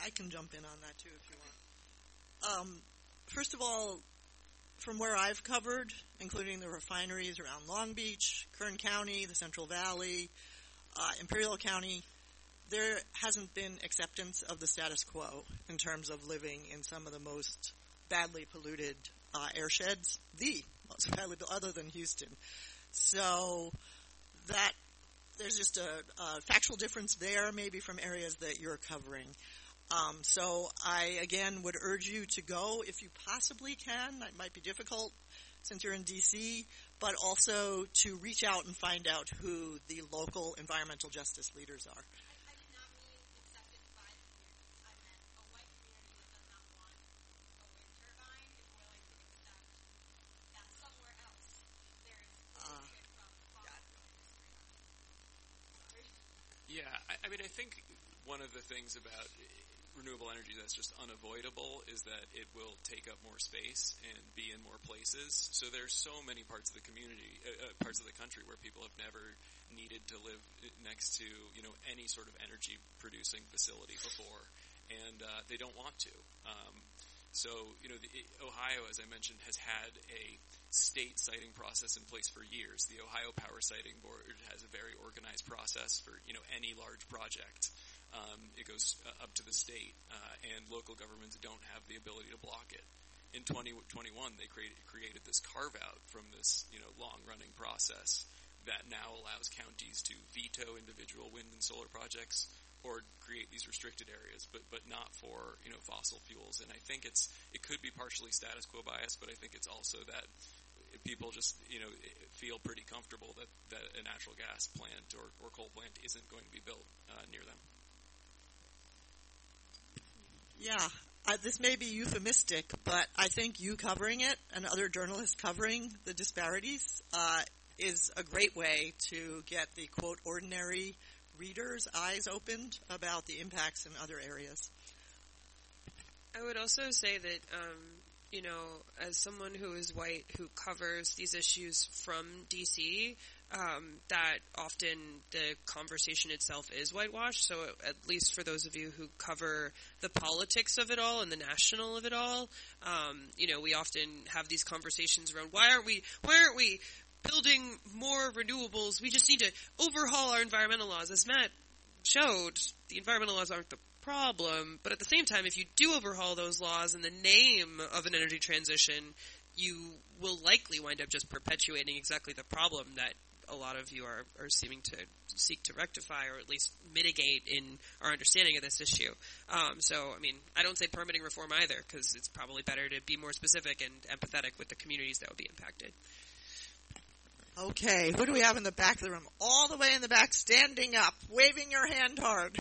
I can jump in on that too if you want. Um, first of all, from where I've covered, including the refineries around Long Beach, Kern County, the Central Valley, uh, Imperial County, there hasn't been acceptance of the status quo in terms of living in some of the most badly polluted uh, airsheds, the most badly, other than Houston. So that there's just a, a factual difference there, maybe from areas that you're covering. Um, so I, again, would urge you to go if you possibly can. It might be difficult since you're in D C, but also to reach out and find out who the local environmental justice leaders are. I, I did not mean accepted by the communities. I meant a white community that does not want a wind turbine is willing to accept that somewhere else there is pollution from the fossil fuel industry. Sorry. Yeah, I, I mean, I think one of the things about renewable energy that's just unavoidable is that it will take up more space and be in more places. So there's so many parts of the community, uh, uh, parts of the country where people have never needed to live next to, you know, any sort of energy producing facility before, and uh, they don't want to. Um, so, you know, the, Ohio, as I mentioned, has had a state siting process in place for years. The Ohio Power Siting Board has a very organized process for, you know, any large project. Um, it goes uh, up to the state, uh, and local governments don't have the ability to block it. In twenty twenty-one, they created, created this carve-out from this, you know, long-running process that now allows counties to veto individual wind and solar projects or create these restricted areas, but but not for, you know, fossil fuels. And I think it's it could be partially status quo bias, but I think it's also that people just, you know, feel pretty comfortable that, that a natural gas plant or, or coal plant isn't going to be built uh, near them. Yeah, uh, this may be euphemistic, but I think you covering it and other journalists covering the disparities uh, is a great way to get the, quote, ordinary readers' eyes opened about the impacts in other areas. I would also say that, um, you know, as someone who is white who covers these issues from D C, um, that often the conversation itself is whitewashed. So at least for those of you who cover the politics of it all and the national of it all, um, you know, we often have these conversations around why aren't we, why aren't we building more renewables? We just need to overhaul our environmental laws. As Matt showed, the environmental laws aren't the problem, but at the same time, if you do overhaul those laws in the name of an energy transition, you will likely wind up just perpetuating exactly the problem that a lot of you are, are seeming to seek to rectify or at least mitigate in our understanding of this issue. Um, so, I mean, I don't say permitting reform either, because it's probably better to be more specific and empathetic with the communities that would be impacted. Okay, who do we have in the back of the room? All the way in the back, standing up, waving your hand hard.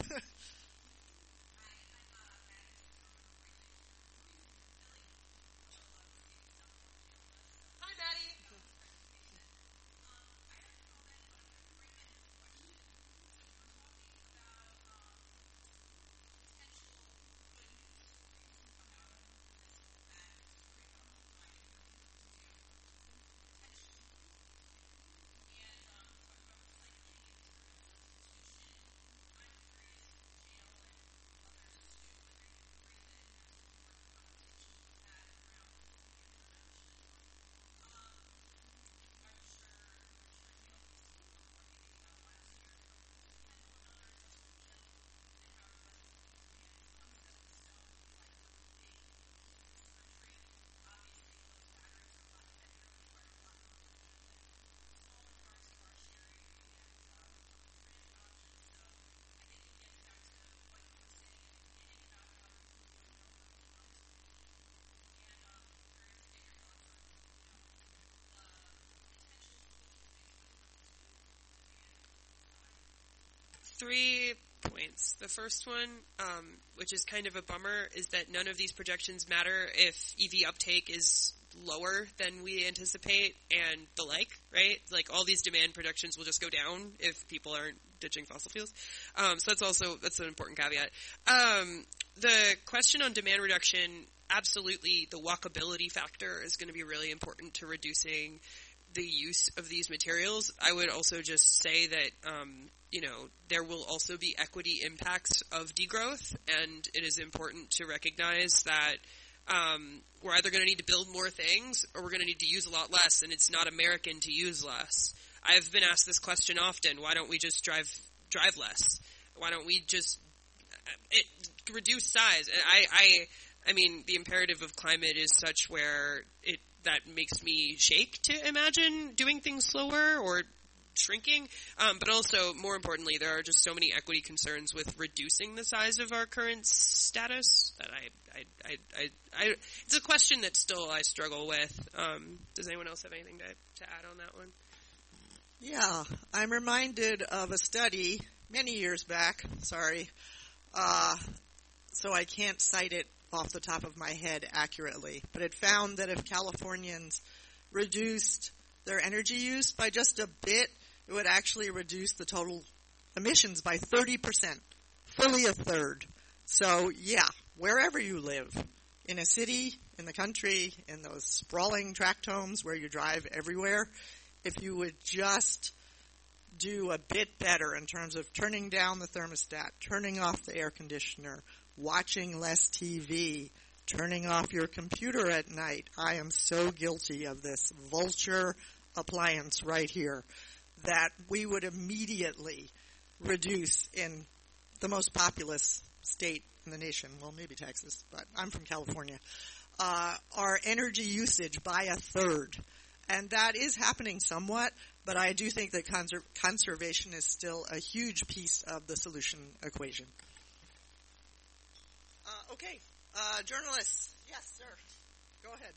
Three points. The first one, um, which is kind of a bummer, is that none of these projections matter if E V uptake is lower than we anticipate and the like, right? Like, all these demand projections will just go down if people aren't ditching fossil fuels. Um, so that's also, that's an important caveat. Um, the question on demand reduction, absolutely the walkability factor is going to be really important to reducing the use of these materials, I would also just say that, um, you know, there will also be equity impacts of degrowth, and it is important to recognize that um, we're either going to need to build more things or we're going to need to use a lot less, and it's not American to use less. I've been asked this question often: why don't we just drive drive less? Why don't we just it, reduce size? I, I, I mean, the imperative of climate is such where it that makes me shake to imagine doing things slower or shrinking. Um, but also, more importantly, there are just so many equity concerns with reducing the size of our current status that I, I, I, I, I it's a question that still I struggle with. Um, does anyone else have anything to, to add on that one? Yeah, I'm reminded of a study many years back, sorry, uh, so I can't cite it off the top of my head accurately, but it found that if Californians reduced their energy use by just a bit, it would actually reduce the total emissions by thirty percent, fully a third. So, yeah, wherever you live, in a city, in the country, in those sprawling tract homes where you drive everywhere, if you would just do a bit better in terms of turning down the thermostat, turning off the air conditioner, watching less T V, turning off your computer at night. I am so guilty of this vulture appliance right here, that we would immediately reduce in the most populous state in the nation, well, maybe Texas, but I'm from California, uh, our energy usage by a third. And that is happening somewhat, but I do think that conser- conservation is still a huge piece of the solution equation. Uh, okay, uh, journalists. Yes, sir. Go ahead.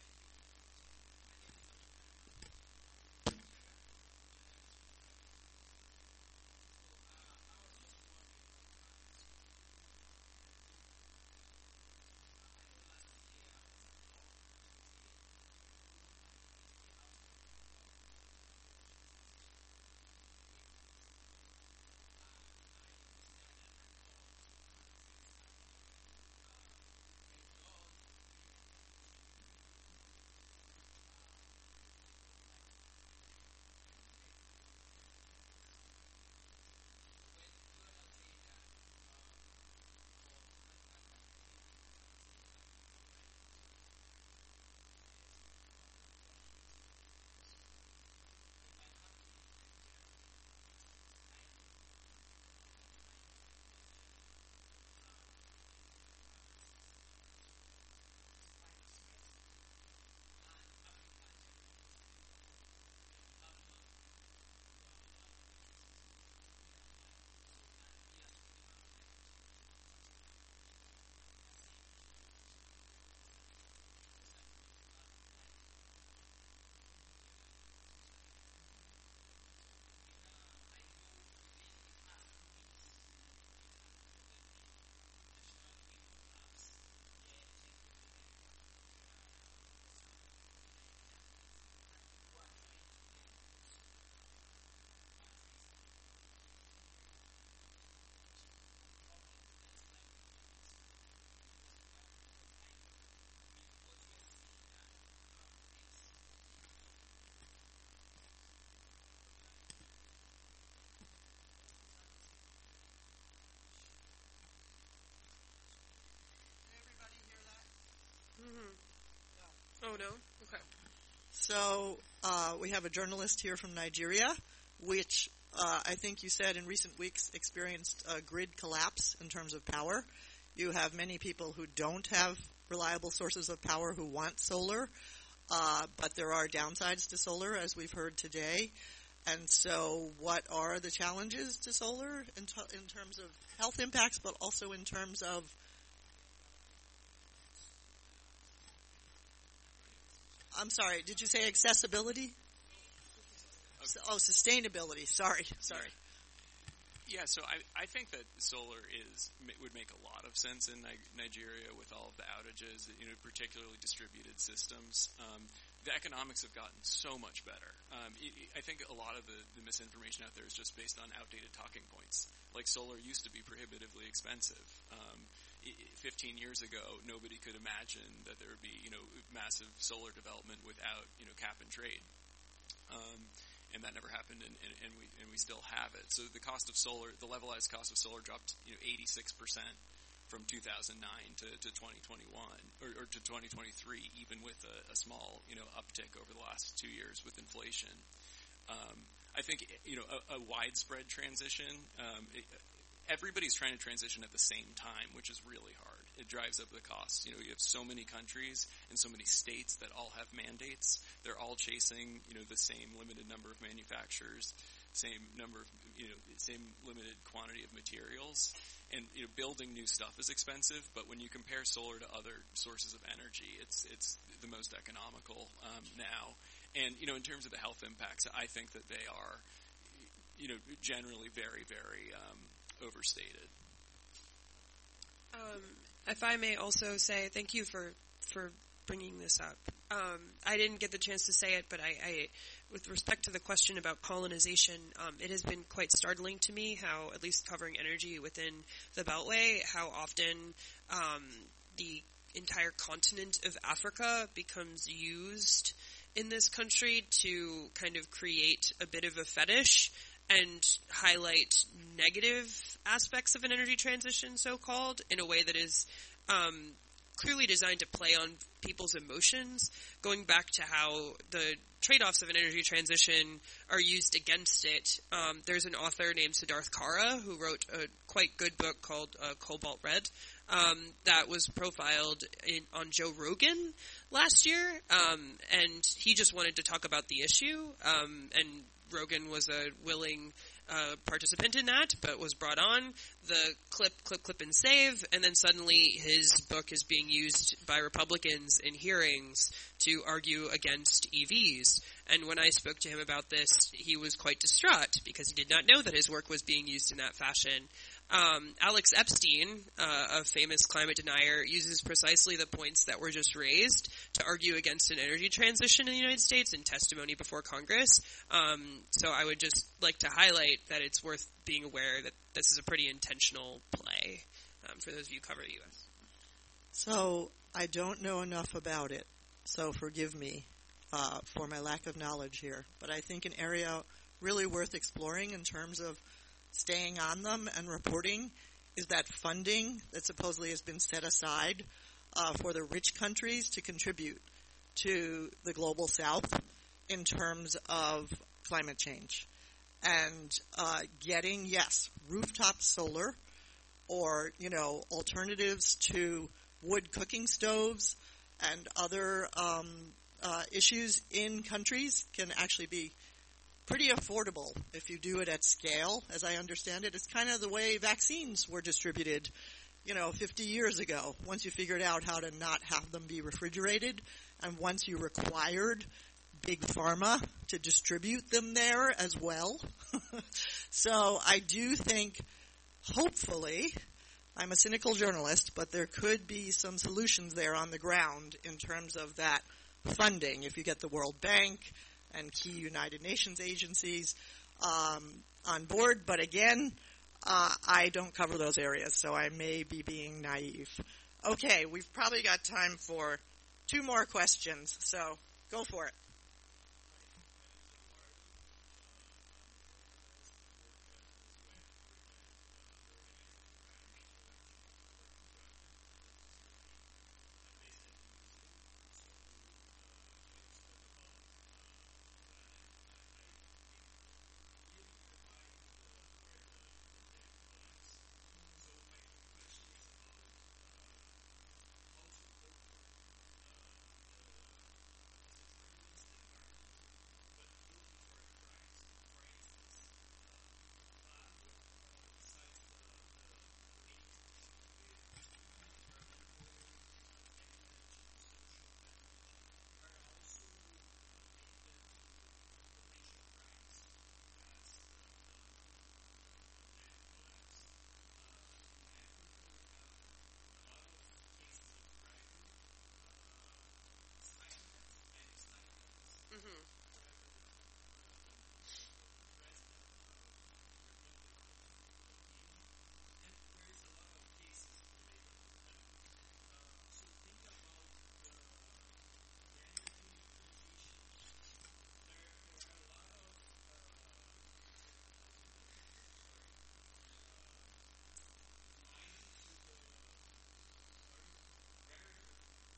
Oh, no? Okay. So uh, we have a journalist here from Nigeria, which uh, I think you said in recent weeks experienced a grid collapse in terms of power. You have many people who don't have reliable sources of power who want solar, uh, but there are downsides to solar, as we've heard today. And so what are the challenges to solar in, t- in terms of health impacts, but also in terms of I'm sorry, did you say accessibility? Okay. Oh, sustainability. Sorry, sorry. Yeah, so I, I think that solar is would make a lot of sense in Nigeria with all of the outages, you know, particularly distributed systems. Um, the economics have gotten so much better. Um, I think a lot of the, the misinformation out there is just based on outdated talking points. Like solar used to be prohibitively expensive. Um, fifteen years ago, nobody could imagine that there would be, you know, massive solar development without, you know, cap and trade. um, and that never happened, and, and, and we and we still have it. So the cost of solar, the levelized cost of solar, dropped you know eighty-six percent from two thousand nine to, to twenty twenty-one or, or to twenty twenty-three, even with a, a small you know uptick over the last two years with inflation. Um, I think you know a, a widespread transition. Um, it, everybody's trying to transition at the same time, which is really hard. It drives up the costs. You know, you have so many countries and so many states that all have mandates. They're all chasing, you know, the same limited number of manufacturers, same number of, you know, same limited quantity of materials. And, you know, building new stuff is expensive, but when you compare solar to other sources of energy, it's it's the most economical um, now. And, you know, in terms of the health impacts, I think that they are, you know, generally very, very um, overstated. Um, if I may also say thank you for, for bringing this up. Um, I didn't get the chance to say it, but I, I with respect to the question about colonization, um, it has been quite startling to me how, at least covering energy within the Beltway, how often um, the entire continent of Africa becomes used in this country to kind of create a bit of a fetish and highlight negative aspects of an energy transition, so-called, in a way that is um, clearly designed to play on people's emotions, going back to how the trade-offs of an energy transition are used against it. Um, there's an author named Siddharth Kara who wrote a quite good book called uh, Cobalt Red um, that was profiled in, on Joe Rogan last year, um, and he just wanted to talk about the issue, um, and Rogan was a willing uh, participant in that, but was brought on. The clip, clip, clip, and save, and then suddenly his book is being used by Republicans in hearings to argue against E Vs. And when I spoke to him about this, he was quite distraught because he did not know that his work was being used in that fashion. Um, Alex Epstein, uh, a famous climate denier, uses precisely the points that were just raised to argue against an energy transition in the United States in testimony before Congress. Um, so I would just like to highlight that it's worth being aware that this is a pretty intentional play um, for those of you who cover the U S. So I don't know enough about it, so forgive me uh, for my lack of knowledge here. But I think an area really worth exploring in terms of staying on them and reporting is that funding that supposedly has been set aside uh, for the rich countries to contribute to the global south in terms of climate change. And uh, getting, yes, rooftop solar or, you know, alternatives to wood cooking stoves and other um, uh, issues in countries can actually be pretty affordable if you do it at scale, as I understand it. It's kind of the way vaccines were distributed, you know, fifty years ago. Once you figured out how to not have them be refrigerated, and once you required big pharma to distribute them there as well. So I do think, hopefully, I'm a cynical journalist, but there could be some solutions there on the ground in terms of that funding. If you get the World Bank and key United Nations agencies um, on board. But again, uh, I don't cover those areas, so I may be being naive. Okay, we've probably got time for two more questions, so go for it.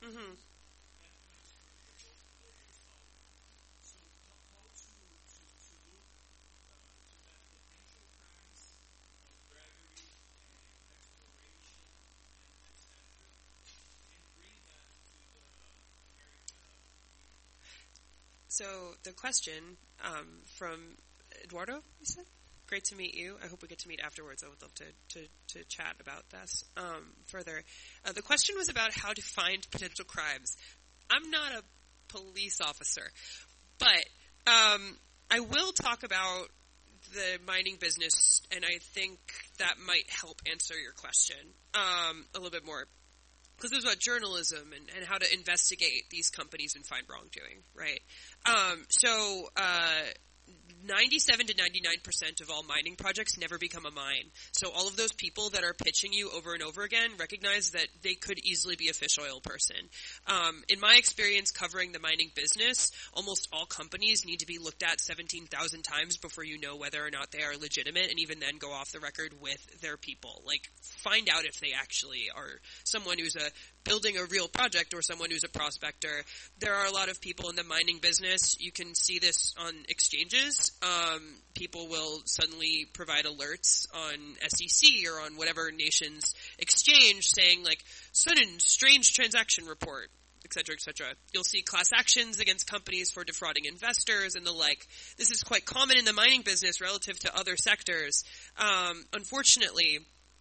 Mm-hmm. So the question um, from Eduardo, you said? Great to meet you. I hope we get to meet afterwards. I would love to, to, to chat about this um, further. Uh, the question was about how to find potential crimes. I'm not a police officer, but um, I will talk about the mining business, and I think that might help answer your question um, a little bit more. Because it was about journalism and, and how to investigate these companies and find wrongdoing, right? Um, so, uh, ninety-seven to ninety-nine percent of all mining projects never become a mine. So all of those people that are pitching you over and over again recognize that they could easily be a fish oil person. Um, in my experience covering the mining business, almost all companies need to be looked at seventeen thousand times before you know whether or not they are legitimate, and even then go off the record with their people. Like, find out if they actually are someone who's a building a real project or someone who's a prospector. There are a lot of people in the mining business. You can see this on exchanges. Um, people will suddenly provide alerts on S E C or on whatever nation's exchange saying, like, sudden strange transaction report, et cetera, et cetera. You'll see class actions against companies for defrauding investors and the like. This is quite common in the mining business relative to other sectors. Um, unfortunately,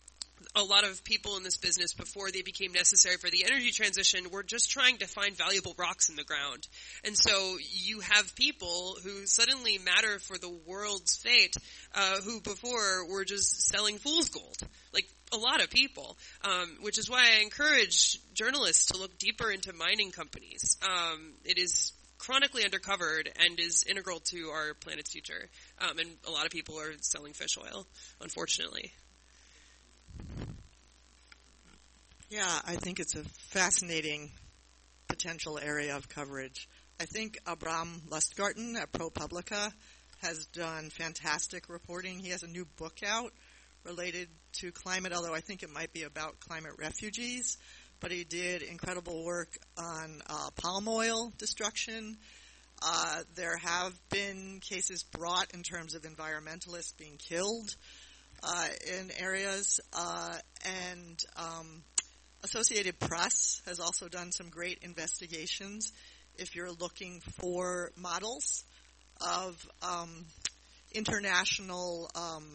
a lot of people in this business, before they became necessary for the energy transition, were just trying to find valuable rocks in the ground. And so you have people who suddenly matter for the world's fate, uh, who before were just selling fool's gold. Like, a lot of people. Um, which is why I encourage journalists to look deeper into mining companies. Um, it is chronically undercovered and is integral to our planet's future. Um, and a lot of people are selling fish oil, unfortunately. Yeah, I think it's a fascinating potential area of coverage. I think Abram Lustgarten at ProPublica has done fantastic reporting. He has a new book out related to climate, although I think it might be about climate refugees. But he did incredible work on uh, palm oil destruction. Uh, there have been cases brought in terms of environmentalists being killed uh, in areas, uh, and um, Associated Press has also done some great investigations if you're looking for models of um, international um,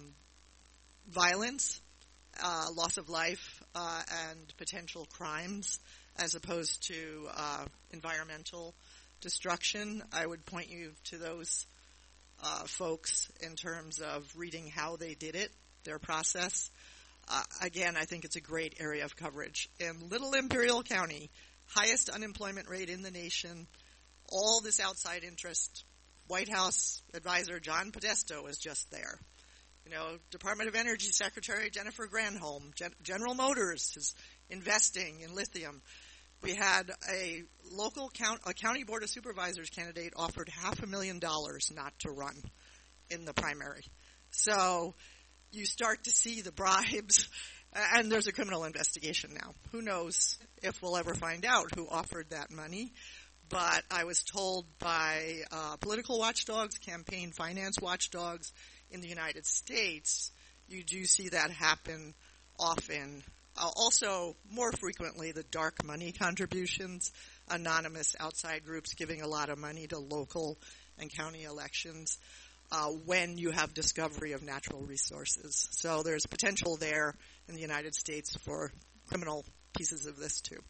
violence, uh, loss of life, uh, and potential crimes as opposed to uh, environmental destruction. I would point you to those uh, folks in terms of reading how they did it, their process. Uh, again, I think it's a great area of coverage. In Little Imperial County, highest unemployment rate in the nation, all this outside interest. White House advisor John Podesta was just there. You know, Department of Energy Secretary Jennifer Granholm, Gen- General Motors is investing in lithium. We had a local count, a county board of supervisors candidate offered half a million dollars not to run in the primary. So you start to see the bribes, and there's a criminal investigation now. Who knows if we'll ever find out who offered that money. But I was told by uh, political watchdogs, campaign finance watchdogs in the United States, you do see that happen often. Uh, also, more frequently, the dark money contributions, anonymous outside groups giving a lot of money to local and county elections uh, when you have discovery of natural resources. So there's potential there in the United States for criminal pieces of this too.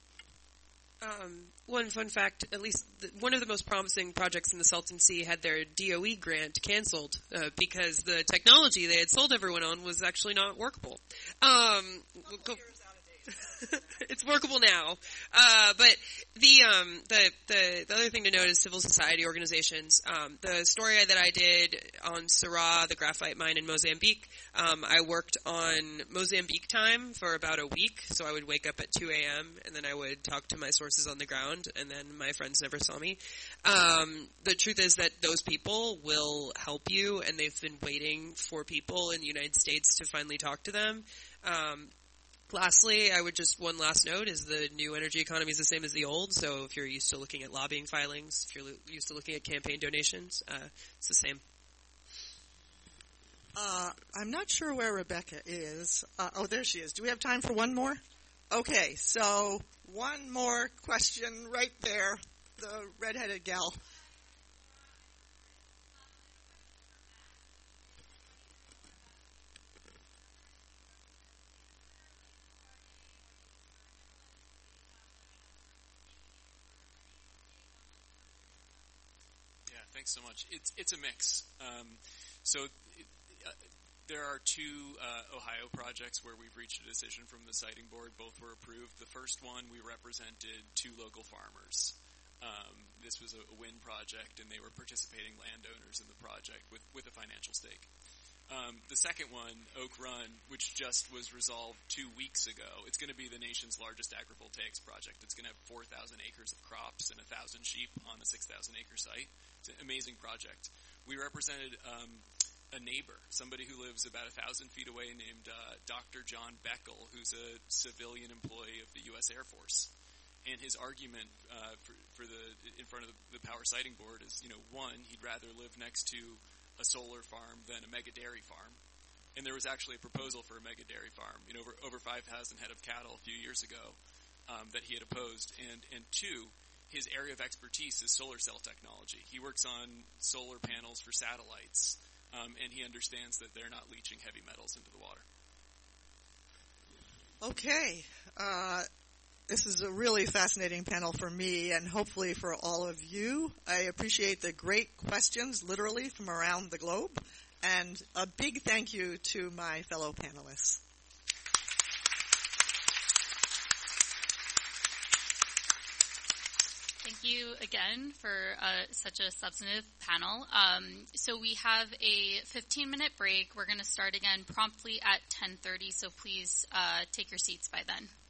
Um, one fun fact, at least the, one of the most promising projects in the Salton Sea had their D O E grant canceled uh, because the technology they had sold everyone on was actually not workable. Um, go, it's workable now, uh, but the um, the the the other thing to note is civil society organizations. Um, the story that I did on Syrah, the graphite mine in Mozambique, um, I worked on Mozambique time for about a week. So I would wake up at two a.m. and then I would talk to my sources on the ground, and then my friends never saw me. Um, the truth is that those people will help you, and they've been waiting for people in the United States to finally talk to them. Um, Lastly, I would just, one last note is the new energy economy is the same as the old, so if you're used to looking at lobbying filings, if you're lo- used to looking at campaign donations, uh, it's the same. Uh, I'm not sure where Rebecca is. Uh, oh, there she is. Do we have time for one more? Okay, so one more question right there. The redheaded gal. Yeah, thanks so much. It's it's a mix. Um, so it, uh, there are two uh, Ohio projects where we've reached a decision from the siting board. Both were approved. The first one, we represented two local farmers. Um, this was a, a wind project, and they were participating landowners in the project with, with a financial stake. Um, the second one, Oak Run, which just was resolved two weeks ago, it's going to be the nation's largest agrivoltaics project. It's going to have four thousand acres of crops and one thousand sheep on a six thousand acre site. It's an amazing project. We represented um, a neighbor, somebody who lives about one thousand feet away named uh, Doctor John Beckel, who's a civilian employee of the U S Air Force. And his argument uh, for, for the in front of the, the Power Siting Board is, you know, one, he'd rather live next to a solar farm than a mega dairy farm. And there was actually a proposal for a mega dairy farm, you know, over, over five thousand head of cattle a few years ago um, that he had opposed. And, and two, his area of expertise is solar cell technology. He works on solar panels for satellites, um, and he understands that they're not leaching heavy metals into the water. Okay. Uh, this is a really fascinating panel for me and hopefully for all of you. I appreciate the great questions, literally, from around the globe. And a big thank you to my fellow panelists. Thank you again for uh, such a substantive panel. Um, so we have a fifteen minute break. We're going to start again promptly at ten thirty, so please uh, take your seats by then.